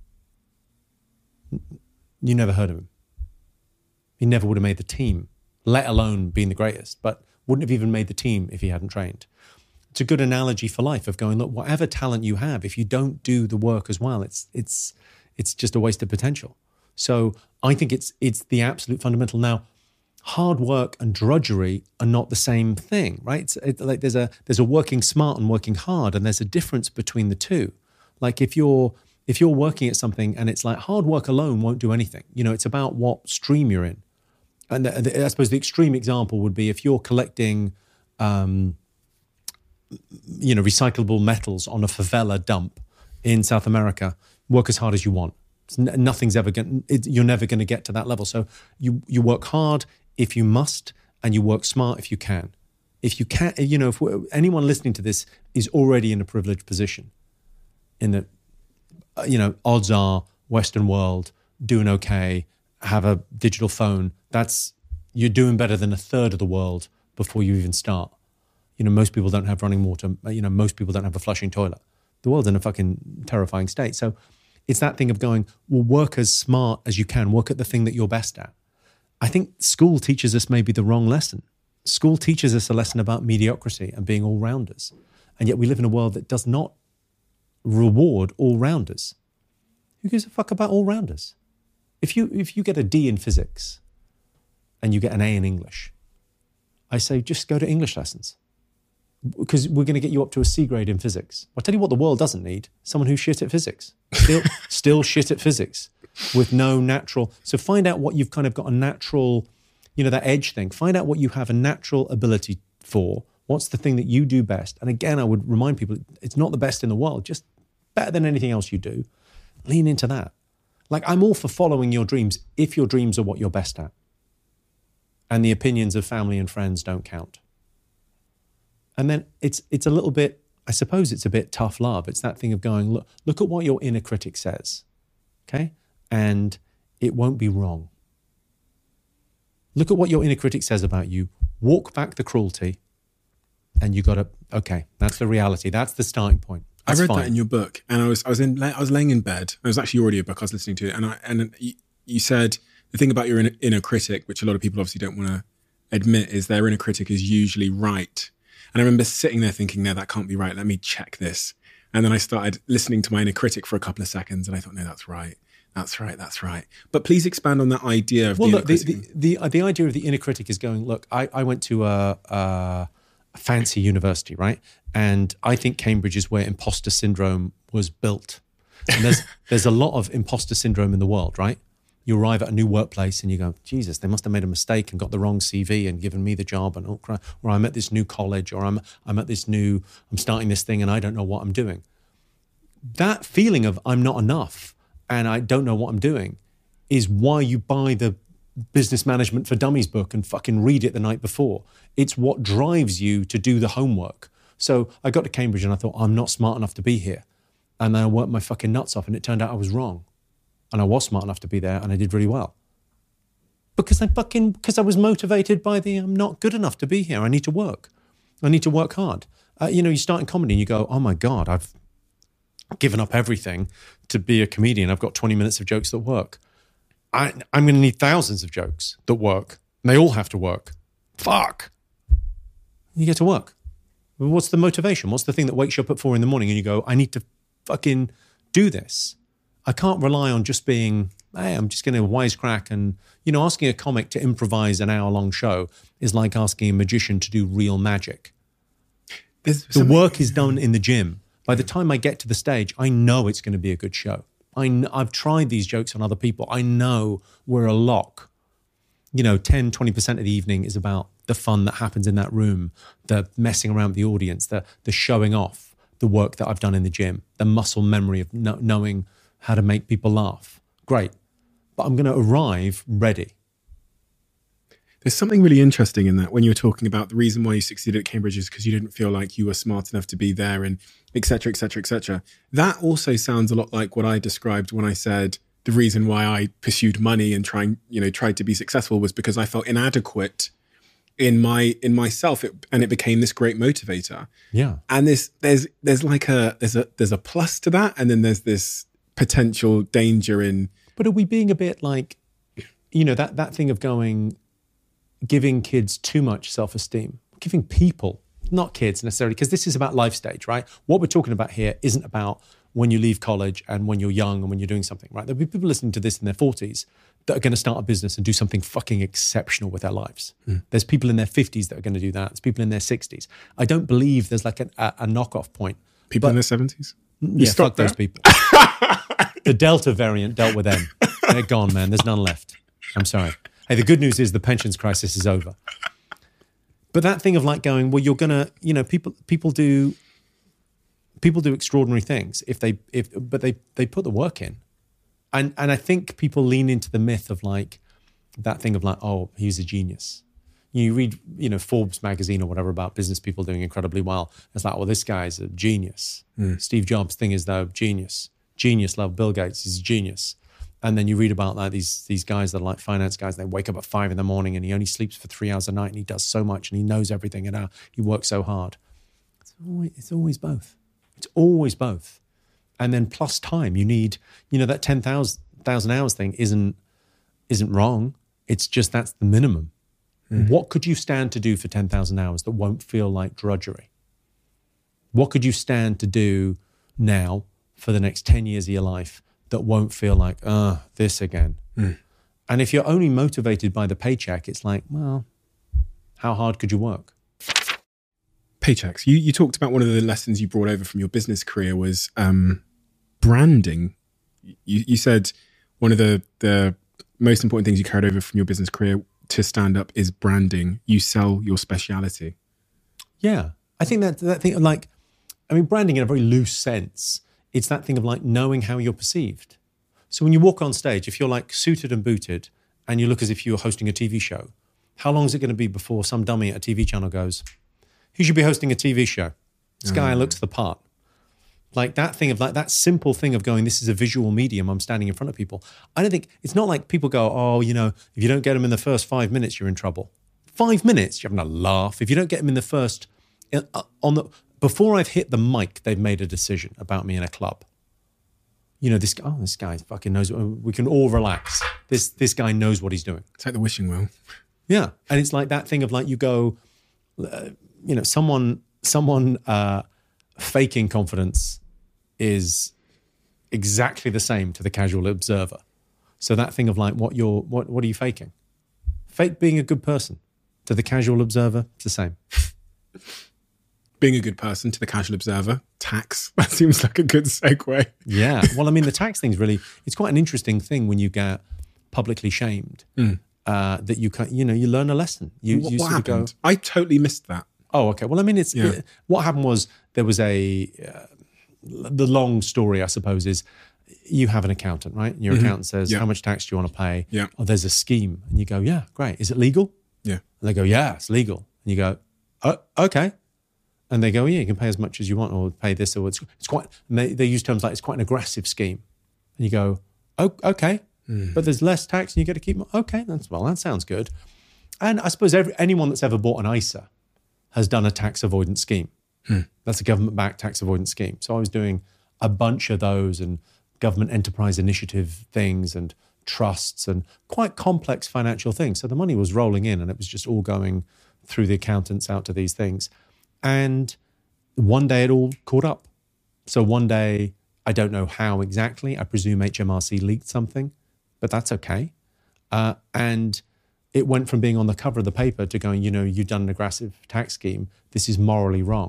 You never heard of him. He never would have made the team, let alone being the greatest, but wouldn't have even made the team if he hadn't trained. It's a good analogy for life of going, look, whatever talent you have, if you don't do the work as well, it's it's it's just a waste of potential. So I think it's it's the absolute fundamental. Now, hard work and drudgery are not the same thing, right? It's it, like there's a there's a working smart and working hard, and there's a difference between the two. Like if you're if you're working at something and it's like hard work alone won't do anything. You know, it's about what stream you're in. And the, the, I suppose the extreme example would be if you're collecting, um, you know, recyclable metals on a favela dump in South America, work as hard as you want. It's n- nothing's ever going. You're never going to get to that level. So you you work hard if you must, and you work smart if you can. If you can, you know, if anyone listening to this is already in a privileged position, in that, you know, odds are Western world doing okay, have a digital phone. That's, you're doing better than a third of the world before you even start. You know, most people don't have running water. You know, most people don't have a flushing toilet. The world's in a fucking terrifying state. So it's that thing of going, well, work as smart as you can. Work at the thing that you're best at. I think school teaches us maybe the wrong lesson. School teaches us a lesson about mediocrity and being all-rounders. And yet we live in a world that does not reward all-rounders. Who gives a fuck about all-rounders? If you if you get a D in physics and you get an A in English, I say just go to English lessons, because we're going to get you up to a C grade in physics. I'll tell you what the world doesn't need: someone who's shit at physics. Still, still shit at physics with no natural. So find out what you've kind of got a natural, you know, that edge thing. Find out what you have a natural ability for. What's the thing that you do best? And again, I would remind people, it's not the best in the world, just better than anything else you do. Lean into that. Like, I'm all for following your dreams if your dreams are what you're best at. And the opinions of family and friends don't count. And then it's it's a little bit, I suppose it's a bit tough love. It's that thing of going, look, look at what your inner critic says, okay? And it won't be wrong. Look at what your inner critic says about you. Walk back the cruelty, and you got to, okay, that's the reality. That's the starting point. That's I read fine. that in your book, and I was I was in I was laying in bed. It was actually your audiobook I was listening to, and I and you, you said the thing about your inner, inner critic, which a lot of people obviously don't want to admit, is their inner critic is usually right. And I remember sitting there thinking, no, that can't be right. Let me check this. And then I started listening to my inner critic for a couple of seconds, and I thought, no, that's right. That's right. That's right. But please expand on that idea of well, the look, inner the, critic. the, the, the idea of the inner critic is going, look, I, I went to a, a fancy university, right? And I think Cambridge is where imposter syndrome was built. And there's there's a lot of imposter syndrome in the world, right? You arrive at a new workplace and you go, Jesus, they must have made a mistake and got the wrong C V and given me the job, and oh, crap. Or I'm at this new college, or I'm I'm at this new, I'm starting this thing and I don't know what I'm doing. That feeling of I'm not enough and I don't know what I'm doing is why you buy the Business Management for Dummies book and fucking read it the night before. It's what drives you to do the homework. So I got to Cambridge and I thought, I'm not smart enough to be here. And then I worked my fucking nuts off, and it turned out I was wrong. And I was smart enough to be there, and I did really well. Because I fucking, because I was motivated by the, I'm not good enough to be here. I need to work. I need to work hard. Uh, you know, you start in comedy and you go, oh my God, I've given up everything to be a comedian. I've got twenty minutes of jokes that work. I, I'm going to need thousands of jokes that work. And they all have to work. Fuck. You get to work. What's the motivation? What's the thing that wakes you up at four in the morning and you go, I need to fucking do this? I can't rely on just being, hey, I'm just going to wisecrack. And, you know, asking a comic to improvise an hour-long show is like asking a magician to do real magic. There's The something- work is done in the gym. By the time I get to the stage, I know it's going to be a good show. I kn- I've tried these jokes on other people. I know we're a lock. You know, ten, twenty percent of the evening is about the fun that happens in that room, the messing around with the audience, the the showing off, the work that I've done in the gym, the muscle memory of kno- knowing how to make people laugh. Great. But I'm going to arrive ready. There's something really interesting in that when you were talking about the reason why you succeeded at Cambridge is because you didn't feel like you were smart enough to be there and et cetera, et cetera, et cetera. That also sounds a lot like what I described when I said the reason why I pursued money and trying, you know, tried to be successful was because I felt inadequate in my in myself, it, and it became this great motivator. Yeah. And this there's there's like a there's a there's a plus to that, and then there's this potential danger in. But are we being a bit like, you know, that that thing of going, giving kids too much self-esteem, giving people, not kids necessarily, because this is about life stage, right? What we're talking about here isn't about when you leave college and when you're young and when you're doing something, right? There'll be people listening to this in their forties that are going to start a business and do something fucking exceptional with their lives. Mm. There's people in their fifties that are going to do that. There's people in their sixties. I don't believe there's like a, a, a knockoff point. People but, in their seventies? Yeah, fuck there? Those people. The Delta variant dealt with them. They're gone, man. There's none left. I'm sorry. Hey, the good news is the pensions crisis is over. But that thing of like going, well, you're gonna, you know, people people do people do extraordinary things if they if but they they put the work in. And and I think people lean into the myth of like that thing of like, oh, he's a genius. You read, you know, Forbes magazine or whatever about business people doing incredibly well. It's like, well, this guy's a genius. Mm. Steve Jobs' thing is though, genius. Genius level. Bill Gates, he's a genius. And then you read about like these these guys that are like finance guys. They wake up at five in the morning and he only sleeps for three hours a night and he does so much and he knows everything and uh, he works so hard. It's always, it's always both. It's always both. And then plus time. You need, you know, that ten thousand hours thing isn't isn't wrong. It's just that's the minimum. Mm. What could you stand to do for ten thousand hours that won't feel like drudgery? What could you stand to do now for the next ten years of your life that won't feel like, uh, this again? Mm. And if you're only motivated by the paycheck, it's like, well, how hard could you work? Paychecks. You you talked about one of the lessons you brought over from your business career was um, branding. You, you said one of the, the most important things you carried over from your business career to stand up is branding. You sell your speciality. Yeah. I think that that thing, like, I mean, branding in a very loose sense, it's that thing of like knowing how you're perceived. So when you walk on stage, if you're like suited and booted and you look as if you were hosting a T V show, how long is it going to be before some dummy at a T V channel goes, he should be hosting a T V show? This guy mm. looks the part. Like that thing of like that simple thing of going, this is a visual medium, I'm standing in front of people. I don't think, it's not like people go, oh, you know, if you don't get them in the first five minutes, you're in trouble. Five minutes, you're having a laugh. If you don't get them in the first, uh, on the, before I've hit the mic, they've made a decision about me in a club. You know, this guy, oh, this guy fucking knows, we can all relax. This this guy knows what he's doing. It's like the wishing well. Yeah. And it's like that thing of like, you go, uh, you know, someone, someone uh, faking confidence is exactly the same to the casual observer. So that thing of like, what you're, what, what are you faking? Fake being a good person. To the casual observer, it's the same. Being a good person to the casual observer, tax. That seems like a good segue. Yeah. Well, I mean, the tax thing's really, it's quite an interesting thing when you get publicly shamed, mm. uh, that you can, you know, you learn a lesson. You, what you what sort of happened? go, I totally missed that. Oh, okay. Well, I mean, it's, Yeah. it, what happened was there was a, uh, the long story, I suppose, is you have an accountant, right? And your mm-hmm. accountant says, Yeah. how much tax do you want to pay? Yeah. Oh, there's a scheme. And you go, yeah, great. Is it legal? Yeah. And they go, yeah, it's legal. And you go, oh, okay. And they go, yeah, you can pay as much as you want or pay this. Or it's, it's quite, and they, they use terms like it's quite an aggressive scheme. And you go, oh, okay. Mm. But there's less tax and you get to keep more. Okay, that's, well, that sounds good. And I suppose every, anyone that's ever bought an I S A has done a tax avoidance scheme. Hmm. That's a government-backed tax avoidance scheme. So I was doing a bunch of those and government enterprise initiative things and trusts and quite complex financial things. So the money was rolling in and it was just all going through the accountants out to these things. And one day it all caught up. So one day, I don't know how exactly, I presume H M R C leaked something, but that's okay. Uh, and it went from being on the cover of the paper to going, you know, you've done an aggressive tax scheme. This is morally wrong.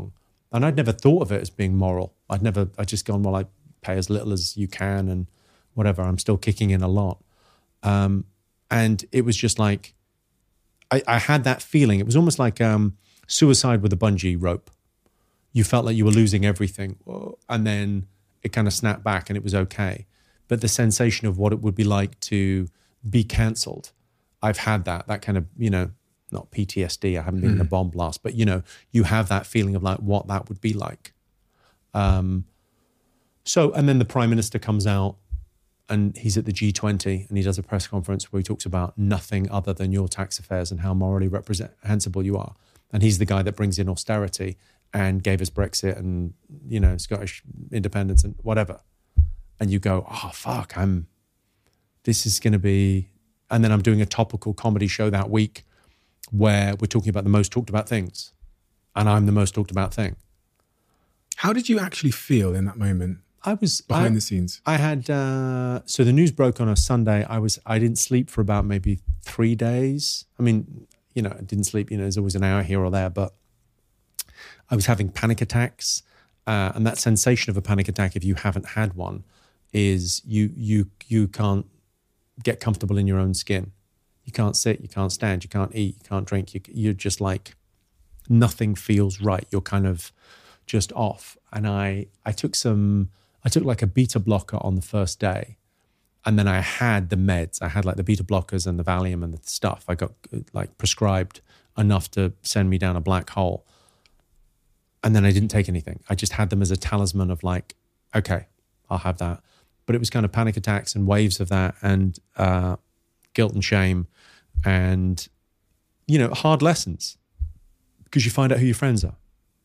And I'd never thought of it as being moral. I'd never, I'd just gone, well, I pay as little as you can and whatever. I'm still kicking in a lot. Um, and it was just like, I, I had that feeling. It was almost like um, suicide with a bungee rope. You felt like you were losing everything. And then it kind of snapped back and it was okay. But the sensation of what it would be like to be cancelled, I've had that, that kind of, you know, not P T S D, I haven't been mm. in a bomb blast, but you know, you have that feeling of like what that would be like. Um, so, and then the Prime Minister comes out and he's at the G twenty and he does a press conference where he talks about nothing other than your tax affairs and how morally reprehensible you are. And he's the guy that brings in austerity and gave us Brexit and, you know, Scottish independence and whatever. And you go, oh, fuck, I'm, this is going to be, and then I'm doing a topical comedy show that week where we're talking about the most talked about things. And I'm the most talked about thing. How did you actually feel in that moment? I was behind I, the scenes. I had, uh, so the news broke on a Sunday. I was, I didn't sleep for about maybe three days. I mean, you know, I didn't sleep, you know, there's always an hour here or there, but I was having panic attacks. Uh, and that sensation of a panic attack, if you haven't had one, is you, you, you can't get comfortable in your own skin. You can't sit, you can't stand, you can't eat, you can't drink. You, you're just like, nothing feels right. You're kind of just off. And I, I took some, I took like a beta blocker on the first day. And then I had the meds. I had like the beta blockers and the Valium and the stuff. I got like prescribed enough to send me down a black hole. And then I didn't take anything. I just had them as a talisman of like, okay, I'll have that. But it was kind of panic attacks and waves of that and uh, guilt and shame and, you know, hard lessons because you find out who your friends are.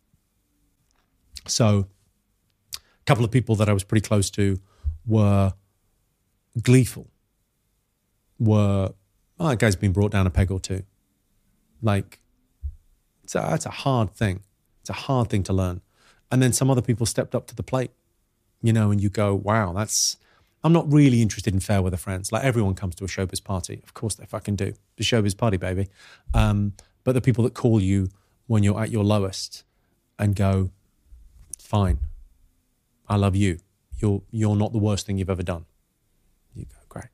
So a couple of people that I was pretty close to were gleeful, were, oh, that guy's been brought down a peg or two. Like, it's a, it's a hard thing. It's a hard thing to learn. And then some other people stepped up to the plate, you know, and you go, wow, that's, I'm not really interested in fair weather friends. Like everyone comes to a showbiz party. Of course they fucking do. The showbiz party, baby. Um, but the people that call you when you're at your lowest and go, fine, I love you. You're, you're not the worst thing you've ever done. You go, great.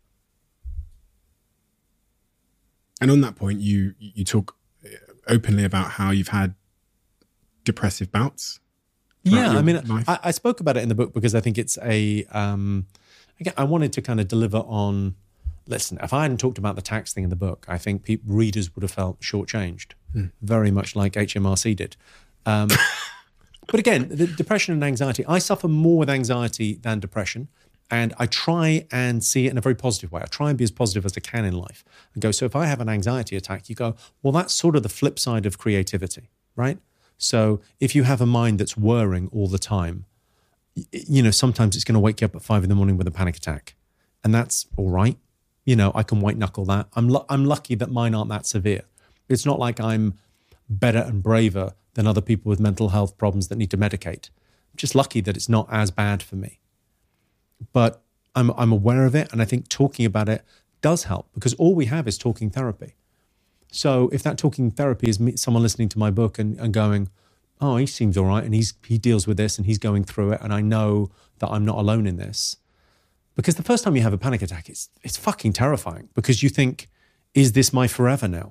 And on that point, you you talk openly about how you've had depressive bouts. Yeah, I mean, I, I spoke about it in the book because I think it's a, um, again, I wanted to kind of deliver on, listen, if I hadn't talked about the tax thing in the book, I think pe- readers would have felt shortchanged, hmm. very much like H M R C did. Um, but again, the depression and anxiety, I suffer more with anxiety than depression. And I try and see it in a very positive way. I try and be as positive as I can in life and go, so if I have an anxiety attack, you go, well, that's sort of the flip side of creativity, right? So if you have a mind that's whirring all the time, you know, sometimes it's going to wake you up at five in the morning with a panic attack. And that's all right. You know, I can white knuckle that. I'm, lu- I'm lucky that mine aren't that severe. It's not like I'm better and braver than other people with mental health problems that need to medicate. I'm just lucky that it's not as bad for me. But I'm I'm aware of it, and I think talking about it does help because all we have is talking therapy. So if that talking therapy is me, someone listening to my book and, and going, oh, he seems all right, and he's he deals with this, and he's going through it, and I know that I'm not alone in this. Because the first time you have a panic attack, it's it's fucking terrifying because you think, is this my forever now?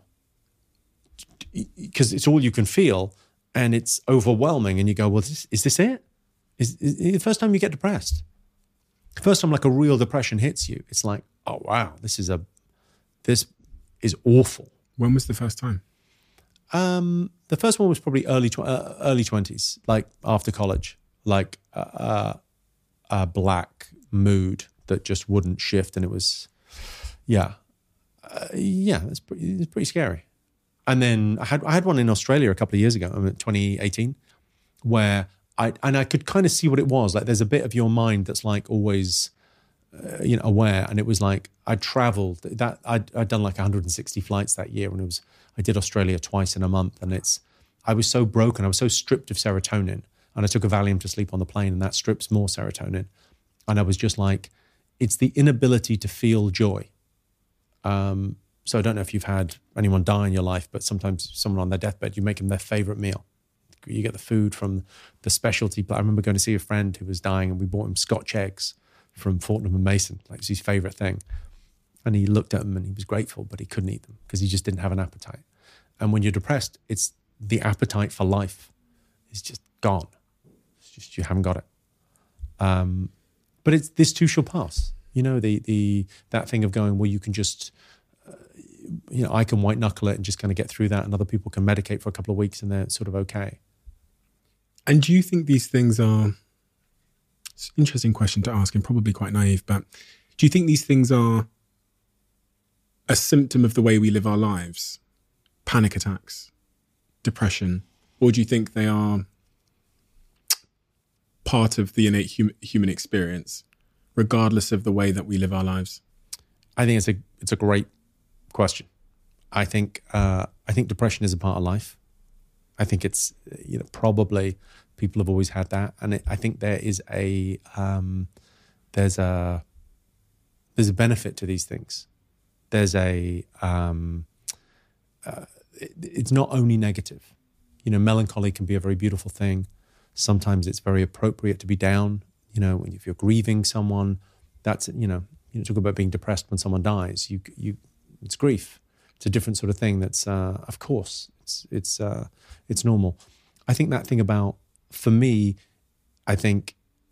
Because it's all you can feel, and it's overwhelming, and you go, well, is, is this it? Is, is the first time you get depressed? First time like a real depression hits you, it's like, oh wow, this is a, this is awful. When was the first time? Um, the first one was probably early tw- uh, early twenties, like after college, like uh, a black mood that just wouldn't shift, and it was, yeah, uh, yeah, it's pretty, it's pretty scary. And then I had I had one in Australia a couple of years ago, I mean, twenty eighteen, where. I, and I could kind of see what it was. Like there's a bit of your mind that's like always, uh, you know, aware. And it was like, I traveled that I'd, I'd done like one hundred sixty flights that year. And it was, I did Australia twice in a month. And it's, I was so broken. I was so stripped of serotonin, and I took a Valium to sleep on the plane, and that strips more serotonin. And I was just like, it's the inability to feel joy. Um, so I don't know if you've had anyone die in your life, but sometimes someone on their deathbed, you make them their favorite meal. you get the food from the specialty. But I remember going to see a friend who was dying, and we bought him Scotch eggs from Fortnum and Mason. Like, it was his favorite thing. And he looked at them and he was grateful, but he couldn't eat them because he just didn't have an appetite. And when you're depressed, it's the appetite for life is just gone. It's just, you haven't got it. Um, but it's, this too shall pass. You know, the the that thing of going, well, you can just, uh, you know, I can white knuckle it and just kind of get through that, and other people can medicate for a couple of weeks and they're sort of okay. And do you think these things are, it's an interesting question to ask and probably quite naive, but do you think these things are a symptom of the way we live our lives? Panic attacks, depression, or do you think they are part of the innate hum- human experience, regardless of the way that we live our lives? I think it's a it's a great question. I think uh, I think depression is a part of life. I think it's, you know, probably people have always had that, and it, I think there is a um, there's a there's a benefit to these things. There's a um, uh, it, it's not only negative. You know, melancholy can be a very beautiful thing. Sometimes it's very appropriate to be down. You know, if you're grieving someone, that's, you know, you talk about being depressed when someone dies. You, you, it's grief. It's a different sort of thing. That's, uh, of course, it's it's uh, it's normal. I think that thing about, for me, I think,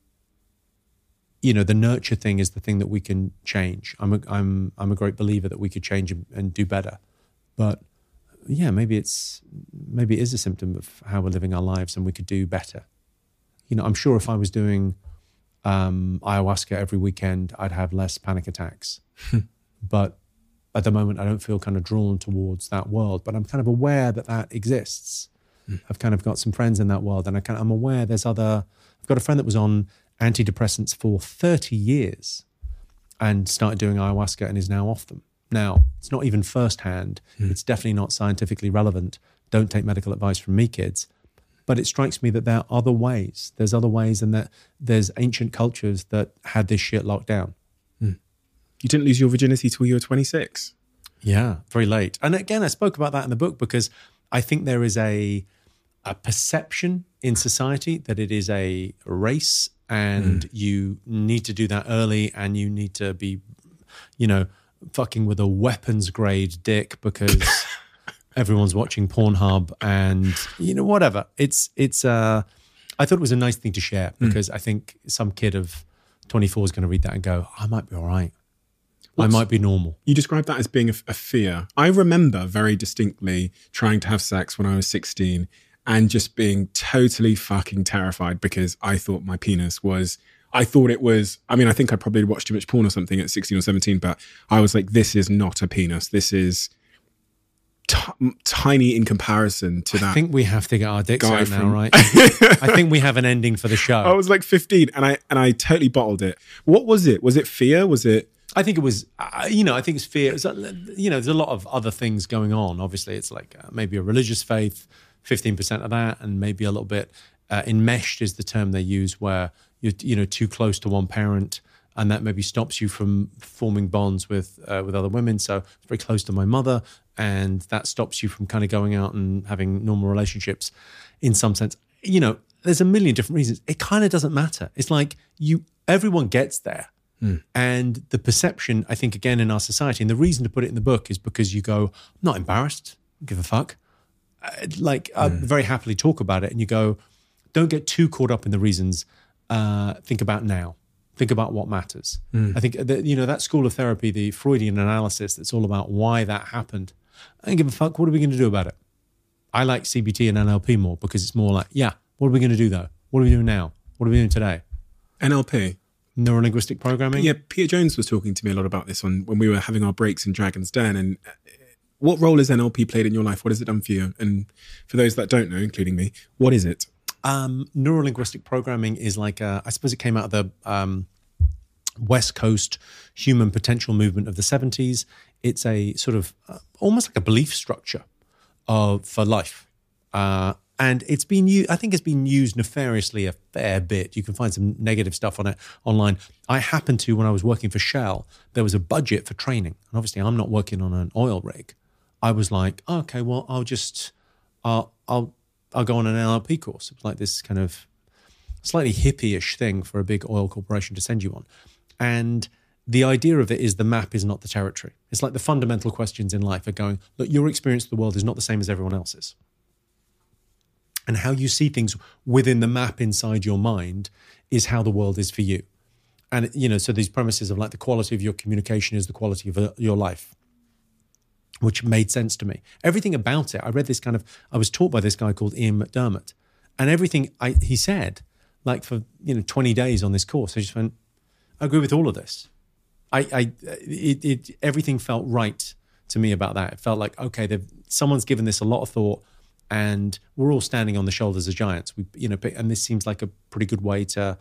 you know, the nurture thing is the thing that we can change. I'm a, I'm I'm a great believer that we could change and, and do better. But yeah, maybe it's maybe it is a symptom of how we're living our lives, and we could do better. You know, I'm sure if I was doing um, ayahuasca every weekend, I'd have less panic attacks. But at the moment, I don't feel kind of drawn towards that world. But I'm kind of aware that that exists. Mm. I've kind of got some friends in that world, and I kind of, I'm aware there's other. I've got a friend that was on antidepressants for thirty years and started doing ayahuasca and is now off them. Now, it's not even firsthand. Mm. It's definitely not scientifically relevant. Don't take medical advice from me, kids. But it strikes me that there are other ways. There's other ways, and that there's ancient cultures that had this shit locked down. Mm. You didn't lose your virginity till you were twenty-six. Yeah, very late. And again, I spoke about that in the book because I think there is a, a perception in society that it is a race, and mm. you need to do that early, and you need to be, you know, fucking with a weapons grade dick because everyone's watching Pornhub and, you know, whatever. It's, it's, uh, I thought it was a nice thing to share because mm. I think some kid of twenty-four is going to read that and go, I might be all right. What's, I might be normal. You described that as being a, a fear. I remember very distinctly trying to have sex when I was sixteen and just being totally fucking terrified because I thought my penis was, I thought it was, I mean, I think I probably watched too much porn or something at sixteen or seventeen, but I was like, this is not a penis. This is t- tiny in comparison to that. I think we have to get our dicks out from... now, right? I think we have an ending for the show. I was like fifteen and I and I totally bottled it. What was it? Was it fear? Was it... I think it was, uh, you know, I think it's fear. It's, you know, there's a lot of other things going on. Obviously, it's like uh, maybe a religious faith, fifteen percent of that, and maybe a little bit uh, enmeshed is the term they use, where you're, you know, too close to one parent, and that maybe stops you from forming bonds with uh, with other women. So it's very close to my mother, and that stops you from kind of going out and having normal relationships in some sense. You know, there's a million different reasons. It kind of doesn't matter. It's like you, everyone gets there. Mm. And the perception, I think, again, in our society, and the reason to put it in the book is because you go, I'm not embarrassed, give a fuck. Uh, like, mm. I very happily talk about it, and you go, don't get too caught up in the reasons. Uh, think about now. Think about what matters. Mm. I think that, you know, that school of therapy, the Freudian analysis, that's all about why that happened. I don't give a fuck. What are we going to do about it? I like C B T and N L P more because it's more like, yeah, what are we going to do though? What are we doing now? What are we doing today? N L P. Neuro-linguistic programming? Yeah, Peter Jones was talking to me a lot about this on when we were having our breaks in Dragon's Den. And what role has N L P played in your life? What has it done for you? And for those that don't know, including me, what is it? Um, neuro-linguistic programming is like, a, I suppose it came out of the um, West Coast human potential movement of the seventies. It's a sort of uh, almost like a belief structure of, for life. Uh, And it's been used, I think it's been used nefariously a fair bit. You can find some negative stuff on it online. I happened to, when I was working for Shell, there was a budget for training. And obviously I'm not working on an oil rig. I was like, oh, okay, well, I'll just, I'll, I'll, I'll go on an N L P course. It was like this kind of slightly hippie-ish thing for a big oil corporation to send you on. And the idea of it is the map is not the territory. It's like the fundamental questions in life are going, look, your experience of the world is not the same as everyone else's. And how you see things within the map inside your mind is how the world is for you. And, you know, so these premises of like the quality of your communication is the quality of uh, your life, which made sense to me. Everything about it, I read this kind of, I was taught by this guy called Ian McDermott, and everything I, he said, like for, you know, twenty days on this course, I just went, I agree with all of this. I, I it, it, everything felt right to me about that. It felt like, okay, someone's given this a lot of thought, and we're all standing on the shoulders of giants. We, you know, and this seems like a pretty good way to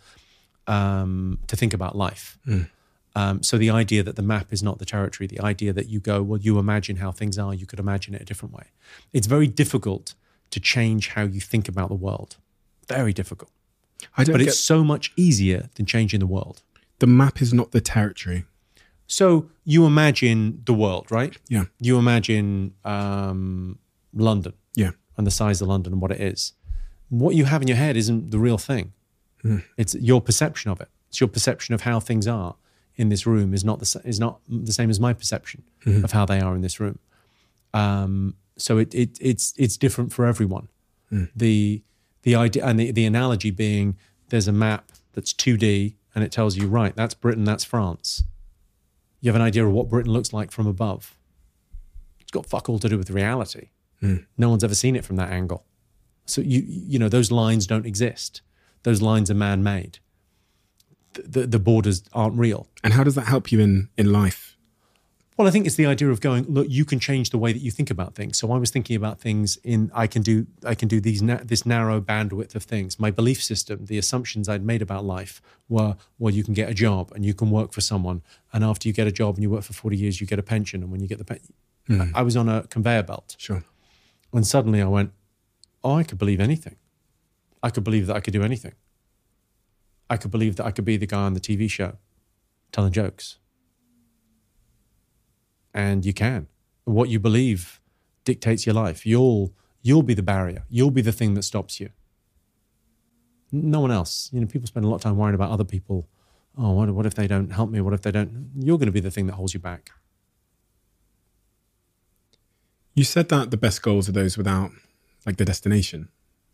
um, to think about life. Mm. Um, so the idea that the map is not the territory, the idea that you go, well, you imagine how things are, you could imagine it a different way. It's very difficult to change how you think about the world. Very difficult. I don't but get, it's so much easier than changing the world. The map is not the territory. So you imagine the world, right? Yeah. You imagine um, London. Yeah. And the size of London and what it is. What you have in your head isn't the real thing. Mm. It's your perception of it. It's your perception of how things are in this room is not the, is not the same as my perception mm-hmm. of how they are in this room. Um, so it, it it's it's different for everyone. Mm. The the idea and the, the analogy being there's a map that's two D and it tells you, right, that's Britain, that's France. You have an idea of what Britain looks like from above. It's got fuck all to do with reality. Mm. No one's ever seen it from that angle. So, you you know, those lines don't exist. Those lines are man-made. The, the, the borders aren't real. And how does that help you in, in life? Well, I think it's the idea of going, look, you can change the way that you think about things. So I was thinking about things in, I can do I can do these na- this narrow bandwidth of things. My belief system, the assumptions I'd made about life were, well, you can get a job and you can work for someone. And after you get a job and you work for forty years, you get a pension. And when you get the pension, mm. I, I was on a conveyor belt. Sure. And suddenly I went, oh, I could believe anything. I could believe that I could do anything. I could believe that I could be the guy on the T V show telling jokes. And you can. What you believe dictates your life. You'll you'll be the barrier. You'll be the thing that stops you. No one else. You know, people spend a lot of time worrying about other people. Oh, what, what if they don't help me? What if they don't? You're going to be the thing that holds you back. You said that the best goals are those without, like, the destination,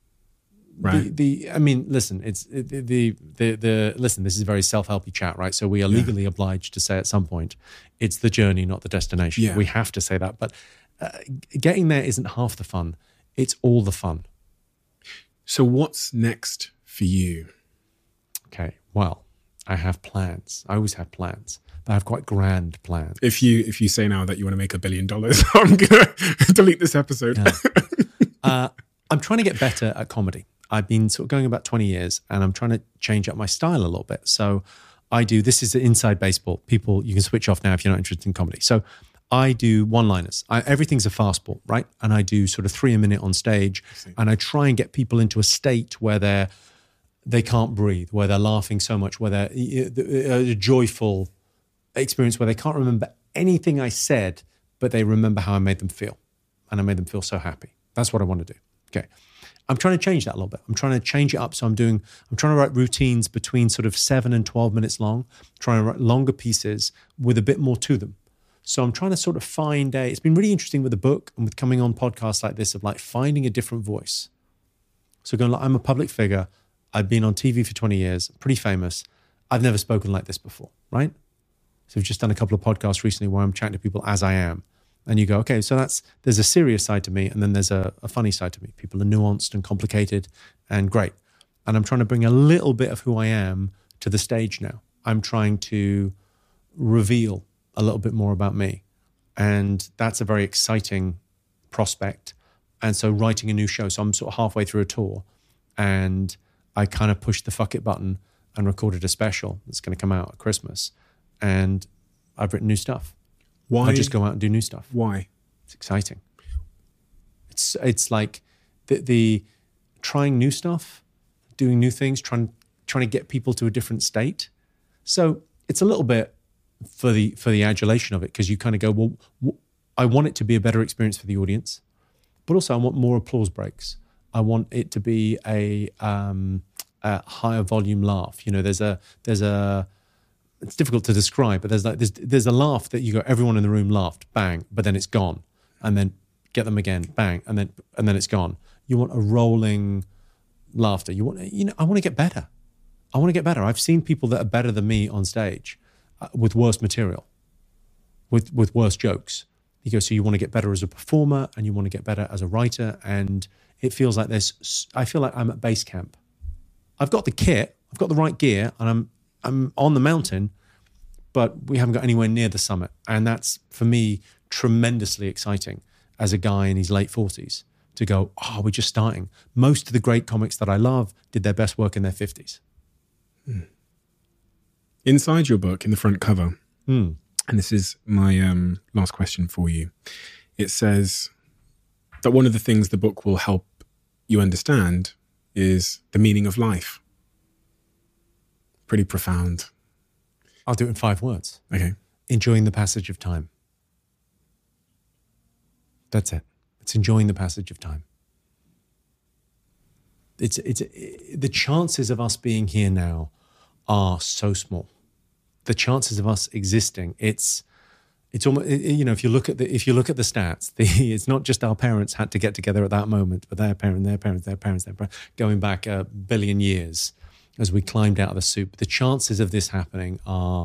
right? The, the I mean, listen, it's the, the the the listen. This is a very self-helpy chat, right? So we are legally yeah. obliged to say at some point, it's the journey, not the destination. Yeah. We have to say that, but uh, getting there isn't half the fun; it's all the fun. So, what's next for you? Okay, well, I have plans. I always have plans. I have quite grand plans. If you if you say now that you want to make a billion dollars, I'm going to delete this episode. Yeah. uh, I'm trying to get better at comedy. I've been sort of going about twenty years and I'm trying to change up my style a little bit. So I do, this is inside baseball. People, you can switch off now if you're not interested in comedy. So I do one-liners. I, everything's a fastball, right? And I do sort of three a minute on stage. I and I try and get people into a state where they're, they can't breathe, where they're laughing so much, where they're a joyful experience where they can't remember anything I said, but they remember how I made them feel. And I made them feel so happy. That's what I want to do. Okay. I'm trying to change that a little bit. I'm trying to change it up. So I'm doing, I'm trying to write routines between sort of seven and twelve minutes long, trying to write longer pieces with a bit more to them. So I'm trying to sort of find a, it's been really interesting with the book and with coming on podcasts like this of like finding a different voice. So going like, I'm a public figure. I've been on T V for twenty years, pretty famous. I've never spoken like this before, right? So we've just done a couple of podcasts recently where I'm chatting to people as I am. And you go, okay, so that's, there's a serious side to me and then there's a, a funny side to me. People are nuanced and complicated and great. And I'm trying to bring a little bit of who I am to the stage now. I'm trying to reveal a little bit more about me. And that's a very exciting prospect. And so writing a new show. So I'm sort of halfway through a tour and I kind of pushed the fuck it button and recorded a special that's going to come out at Christmas. And I've written new stuff. Why? I just go out and do new stuff. Why? It's exciting. It's it's like the, the trying new stuff, doing new things, trying trying to get people to a different state. So it's a little bit for the for the adulation of it because you kind of go, well, I want it to be a better experience for the audience, but also I want more applause breaks. I want it to be a, um, a higher volume laugh. You know, there's a there's a it's difficult to describe, but there's like there's there's a laugh that you go, everyone in the room laughed, bang, but then it's gone, and then get them again, bang, and then and then it's gone. You want a rolling laughter. You want, you know, I want to get better. I want to get better. I've seen people that are better than me on stage uh, with worse material, with with worse jokes. You go, so you want to get better as a performer, and you want to get better as a writer, and it feels like there's. I feel like I'm at base camp. I've got the kit, I've got the right gear, and I'm I'm on the mountain, but we haven't got anywhere near the summit, and that's for me tremendously exciting as a guy in his late forties to go, oh, we're just starting. Most of the great comics that I love did their best work in their fifties. Hmm. Inside your book, in the front cover, mm. and this is my um, last question for you, it says that one of the things the book will help you understand is the meaning of life. Pretty profound. I'll do it in five words. Okay. Enjoying the passage of time. That's it. It's enjoying the passage of time. It's it's it, the chances of us being here now are so small. The chances of us existing, it's it's almost, you know, if you look at the if you look at the stats, the it's not just our parents had to get together at that moment, but their parent, their parents, their parents, their parents, going back a billion years as we climbed out of the soup. The chances of this happening are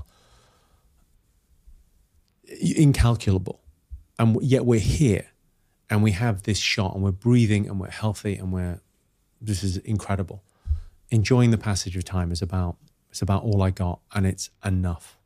incalculable, and yet we're here. And we have this shot, and we're breathing, and we're healthy, and we're, this is incredible. Enjoying the passage of time is about, it's about all I got, and it's enough.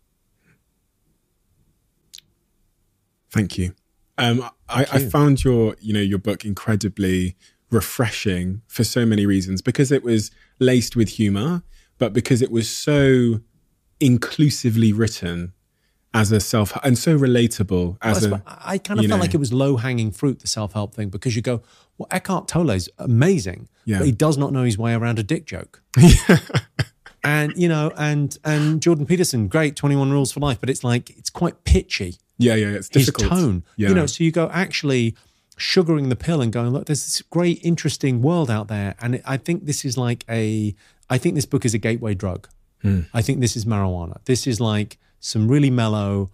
Thank you. Um, I, Thank you. I found your, you know, your book incredibly refreshing for so many reasons, because it was laced with humor, but because it was so inclusively written as a self, and so relatable as well, a, I kind of felt know. like it was low hanging fruit, the self-help thing, because you go, well, Eckhart Tolle's amazing, yeah. but he does not know his way around a dick joke. And, you know, and, and Jordan Peterson, great, twenty-one Rules for Life, but it's like, it's quite pitchy. Yeah, yeah, it's difficult. His tone, yeah. you know, so you go actually sugaring the pill and going, look, there's this great, interesting world out there. And I think this is like a, I think this book is a gateway drug. Hmm. I think this is marijuana. This is like some really mellow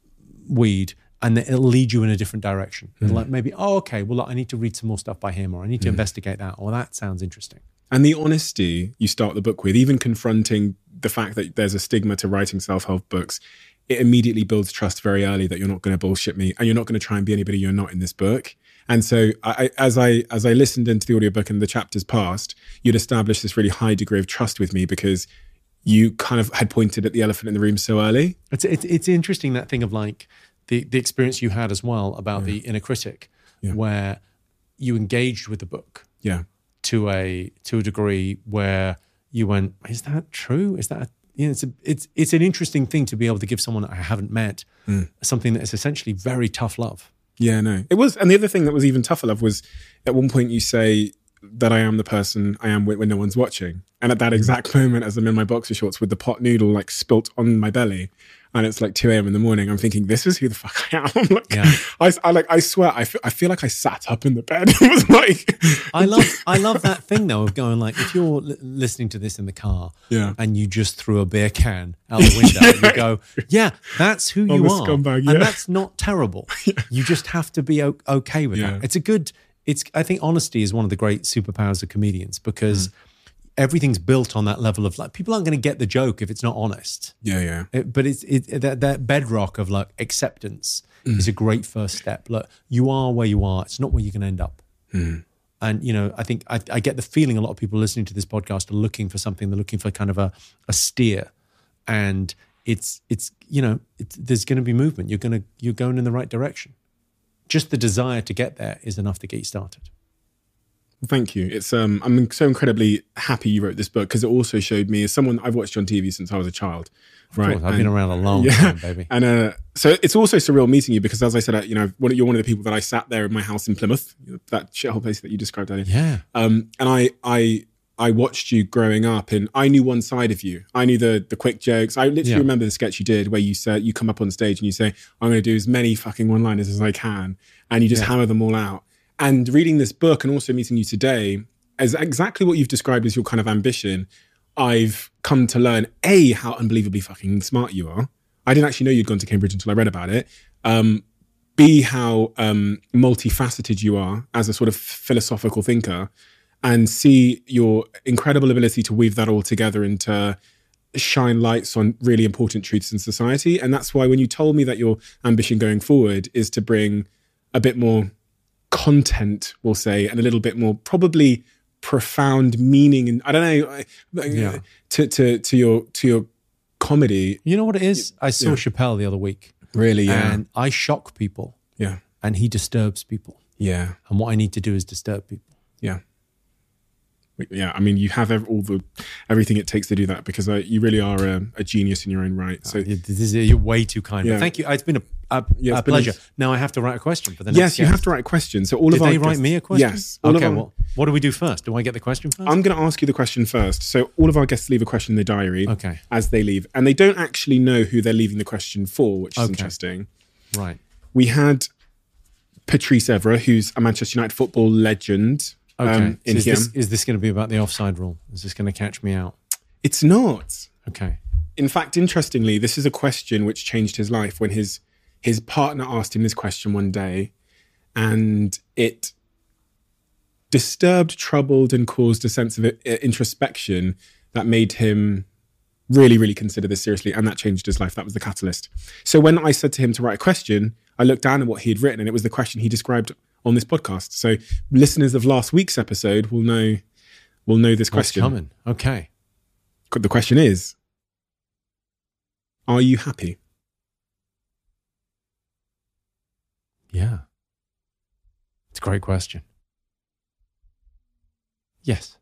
weed, and it'll lead you in a different direction. Hmm. Like maybe, oh, okay, well, look, I need to read some more stuff by him, or I need to hmm. investigate that, or that sounds interesting. And the honesty you start the book with, even confronting the fact that there's a stigma to writing self-help books, it immediately builds trust very early that you're not going to bullshit me, and you're not going to try and be anybody you're not in this book. And so I, as I as I listened into the audiobook and the chapters passed, you'd established this really high degree of trust with me because you kind of had pointed at the elephant in the room so early. It's it's, it's interesting, that thing of like the, the experience you had as well about yeah. the inner critic, yeah. where you engaged with the book yeah. to a to a degree where you went, is that true? Is that, you know, it's a, it's it's an interesting thing to be able to give someone that I haven't met mm. something that is essentially very tough love. Yeah, no, it was. And the other thing that was even tougher love was at one point you say that I am the person I am when no one's watching. And at that exact moment, as I'm in my boxer shorts with the pot noodle like spilt on my belly, and it's like two a.m. in the morning, I'm thinking, this is who the fuck I am. like, yeah. I, I like, I swear, I feel, I feel like I sat up in the bed. It was like, I love, I love that thing though of going like, if you're li- listening to this in the car, yeah. and you just threw a beer can out the window, yeah. you go, yeah, that's who you are, scumbag, yeah. and that's not terrible. yeah. You just have to be o- okay with yeah. that. It's a good. It's. I think honesty is one of the great superpowers of comedians, because. Mm. Everything's built on that level of like, people aren't going to get the joke if it's not honest. Yeah, yeah. It, but it's it, that, that bedrock of like acceptance mm. is a great first step. Look, you are where you are. It's not where you're going to end up. Mm. And, you know, I think I, I get the feeling a lot of people listening to this podcast are looking for something. They're looking for kind of a, a steer. And it's, it's you know, it's, there's going to be movement. You're going to, you're going in the right direction. Just the desire to get there is enough to get you started. Thank you. It's um, I'm so incredibly happy you wrote this book, because it also showed me, as someone I've watched you on T V since I was a child. Of right, course, I've and, been around a long yeah, time, baby. And uh, so it's also surreal meeting you, because as I said, you know, you're one of the people that I sat there in my house in Plymouth, that shithole place that you described earlier. Yeah. Um, and I, I, I watched you growing up, and I knew one side of you. I knew the the quick jokes. I literally yeah. remember the sketch you did where you said you come up on stage and you say, "I'm going to do as many fucking one-liners as I can," and you just yeah. hammer them all out. And reading this book and also meeting you today, as exactly what you've described as your kind of ambition, I've come to learn, A, how unbelievably fucking smart you are. I didn't actually know you'd gone to Cambridge until I read about it. Um, B, how um, multifaceted you are as a sort of philosophical thinker. And C, your incredible ability to weave that all together into shine lights on really important truths in society. And that's why when you told me that your ambition going forward is to bring a bit more content, we'll say, and a little bit more probably profound meaning, and I don't know, yeah. to, to, to your, to your comedy. You know what it is? I saw yeah. Chappelle the other week. Really, yeah. And I shock people. Yeah. And he disturbs people. Yeah. And what I need to do is disturb people. Yeah. Yeah, I mean, you have all the everything it takes to do that, because uh, you really are a, a genius in your own right. So uh, this is, you're way too kind. Yeah. Thank you. It's been a, a, yeah, a pleasure. A, now I have to write a question for the next Yes, you guest. have to write a question. So all Did of our they write guests, me a question? Yes. Okay. Our, well, what do we do first? Do I get the question first? I'm going to ask you the question first. So all of our guests leave a question in the diary. Okay. As they leave, and they don't actually know who they're leaving the question for, which is okay. interesting. Right. We had Patrice Evra, who's a Manchester United football legend. Okay. Um, in so is, here. this, is this going to be about the offside rule? Is this going to catch me out? It's not. Okay. In fact, interestingly, this is a question which changed his life when his his partner asked him this question one day, and it disturbed, troubled, and caused a sense of introspection that made him really, really consider this seriously, and that changed his life. That was the catalyst. So when I said to him to write a question, I looked down at what he had written, and it was the question he described on this podcast. So listeners of last week's episode will know will know this question. What's coming? Okay. The question is, are you happy? Yeah. It's a great question. Yes.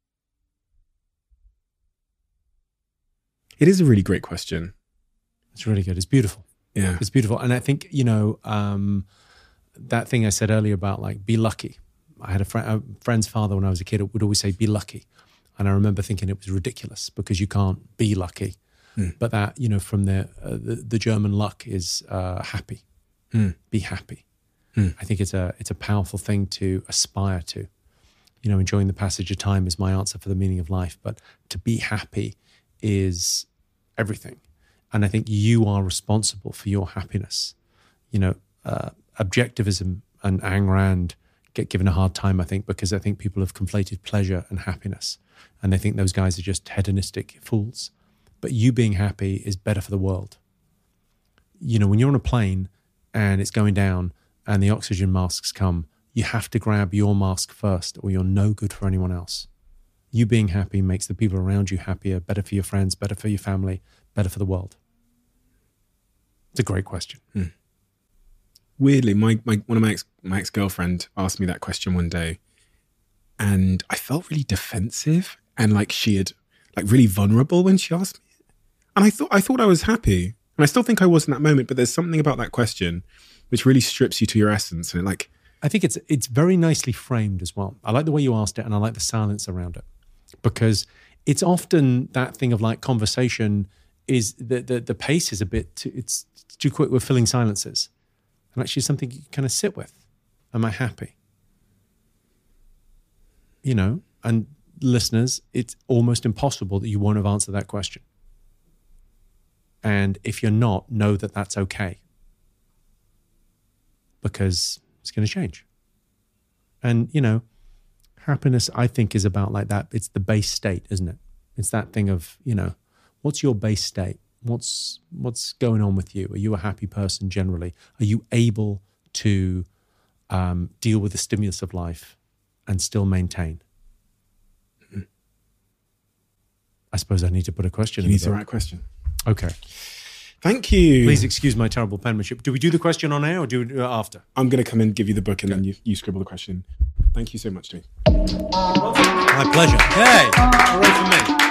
It is a really great question. It's really good. It's beautiful. Yeah. It's beautiful. And I think, you know, um, that thing I said earlier about like, be lucky. I had a, friend, a friend's father when I was a kid would always say, be lucky. And I remember thinking it was ridiculous because you can't be lucky. Mm. But that, you know, from the, uh, the, the German luck is uh, happy. Mm. Be happy. Mm. I think it's a, it's a powerful thing to aspire to. You know, enjoying the passage of time is my answer for the meaning of life. But to be happy is everything. And I think you are responsible for your happiness. You know, uh, objectivism and Ayn Rand get given a hard time, I think, because I think people have conflated pleasure and happiness. And they think those guys are just hedonistic fools. But you being happy is better for the world. You know, when you're on a plane and it's going down and the oxygen masks come, you have to grab your mask first or you're no good for anyone else. You being happy makes the people around you happier, better for your friends, better for your family, better for the world. It's a great question. Hmm. Weirdly, my, my one of my ex, my ex-girlfriend asked me that question one day, and I felt really defensive and like she had like really vulnerable when she asked me it. And I thought I thought I was happy, and I still think I was in that moment. But there's something about that question which really strips you to your essence, and it like I think it's it's very nicely framed as well. I like the way you asked it, and I like the silence around it, because it's often that thing of like conversation is the the, the pace is a bit too, it's too quick. We're filling silences. And actually something you kind of sit with. Am I happy? You know, and listeners, it's almost impossible that you won't have answered that question. And if you're not, know that that's okay. Because it's going to change. And, you know, happiness, I think, is about like that. It's the base state, isn't it? It's that thing of, you know, what's your base state? What's what's going on with you? Are you a happy person generally? Are you able to um, deal with the stimulus of life and still maintain? Mm-hmm. I suppose I need to put a question you in. You need the right question. Okay. Thank you. Please excuse my terrible penmanship. Do we do the question on air or do we do it after? I'm going to come and give you the book and okay. then you, you scribble the question. Thank you so much, Dave. My pleasure. Hey, hooray for me.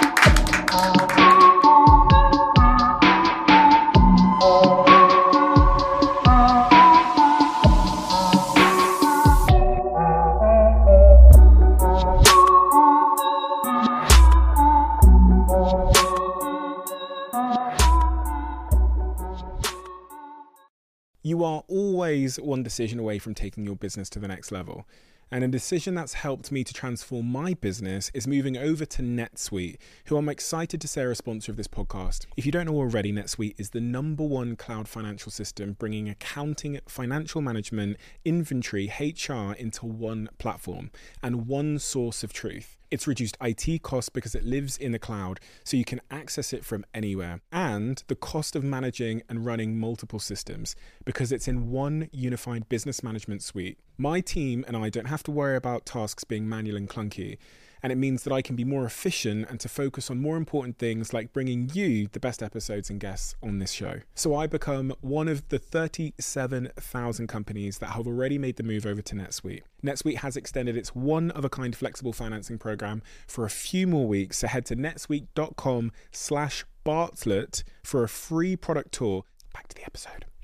You are always one decision away from taking your business to the next level. And a decision that's helped me to transform my business is moving over to NetSuite, who I'm excited to say are a sponsor of this podcast. If you don't know already, NetSuite is the number one cloud financial system, bringing accounting, financial management, inventory, H R into one platform and one source of truth. It's reduced I T costs because it lives in the cloud, so you can access it from anywhere. And the cost of managing and running multiple systems because it's in one unified business management suite. My team and I don't have to worry about tasks being manual and clunky. And it means that I can be more efficient and to focus on more important things like bringing you the best episodes and guests on this show. So I become one of the thirty-seven thousand companies that have already made the move over to NetSuite. NetSuite has extended its one-of-a-kind flexible financing program for a few more weeks. So head to netsuite.com slash Bartlett for a free product tour. Back to the episode.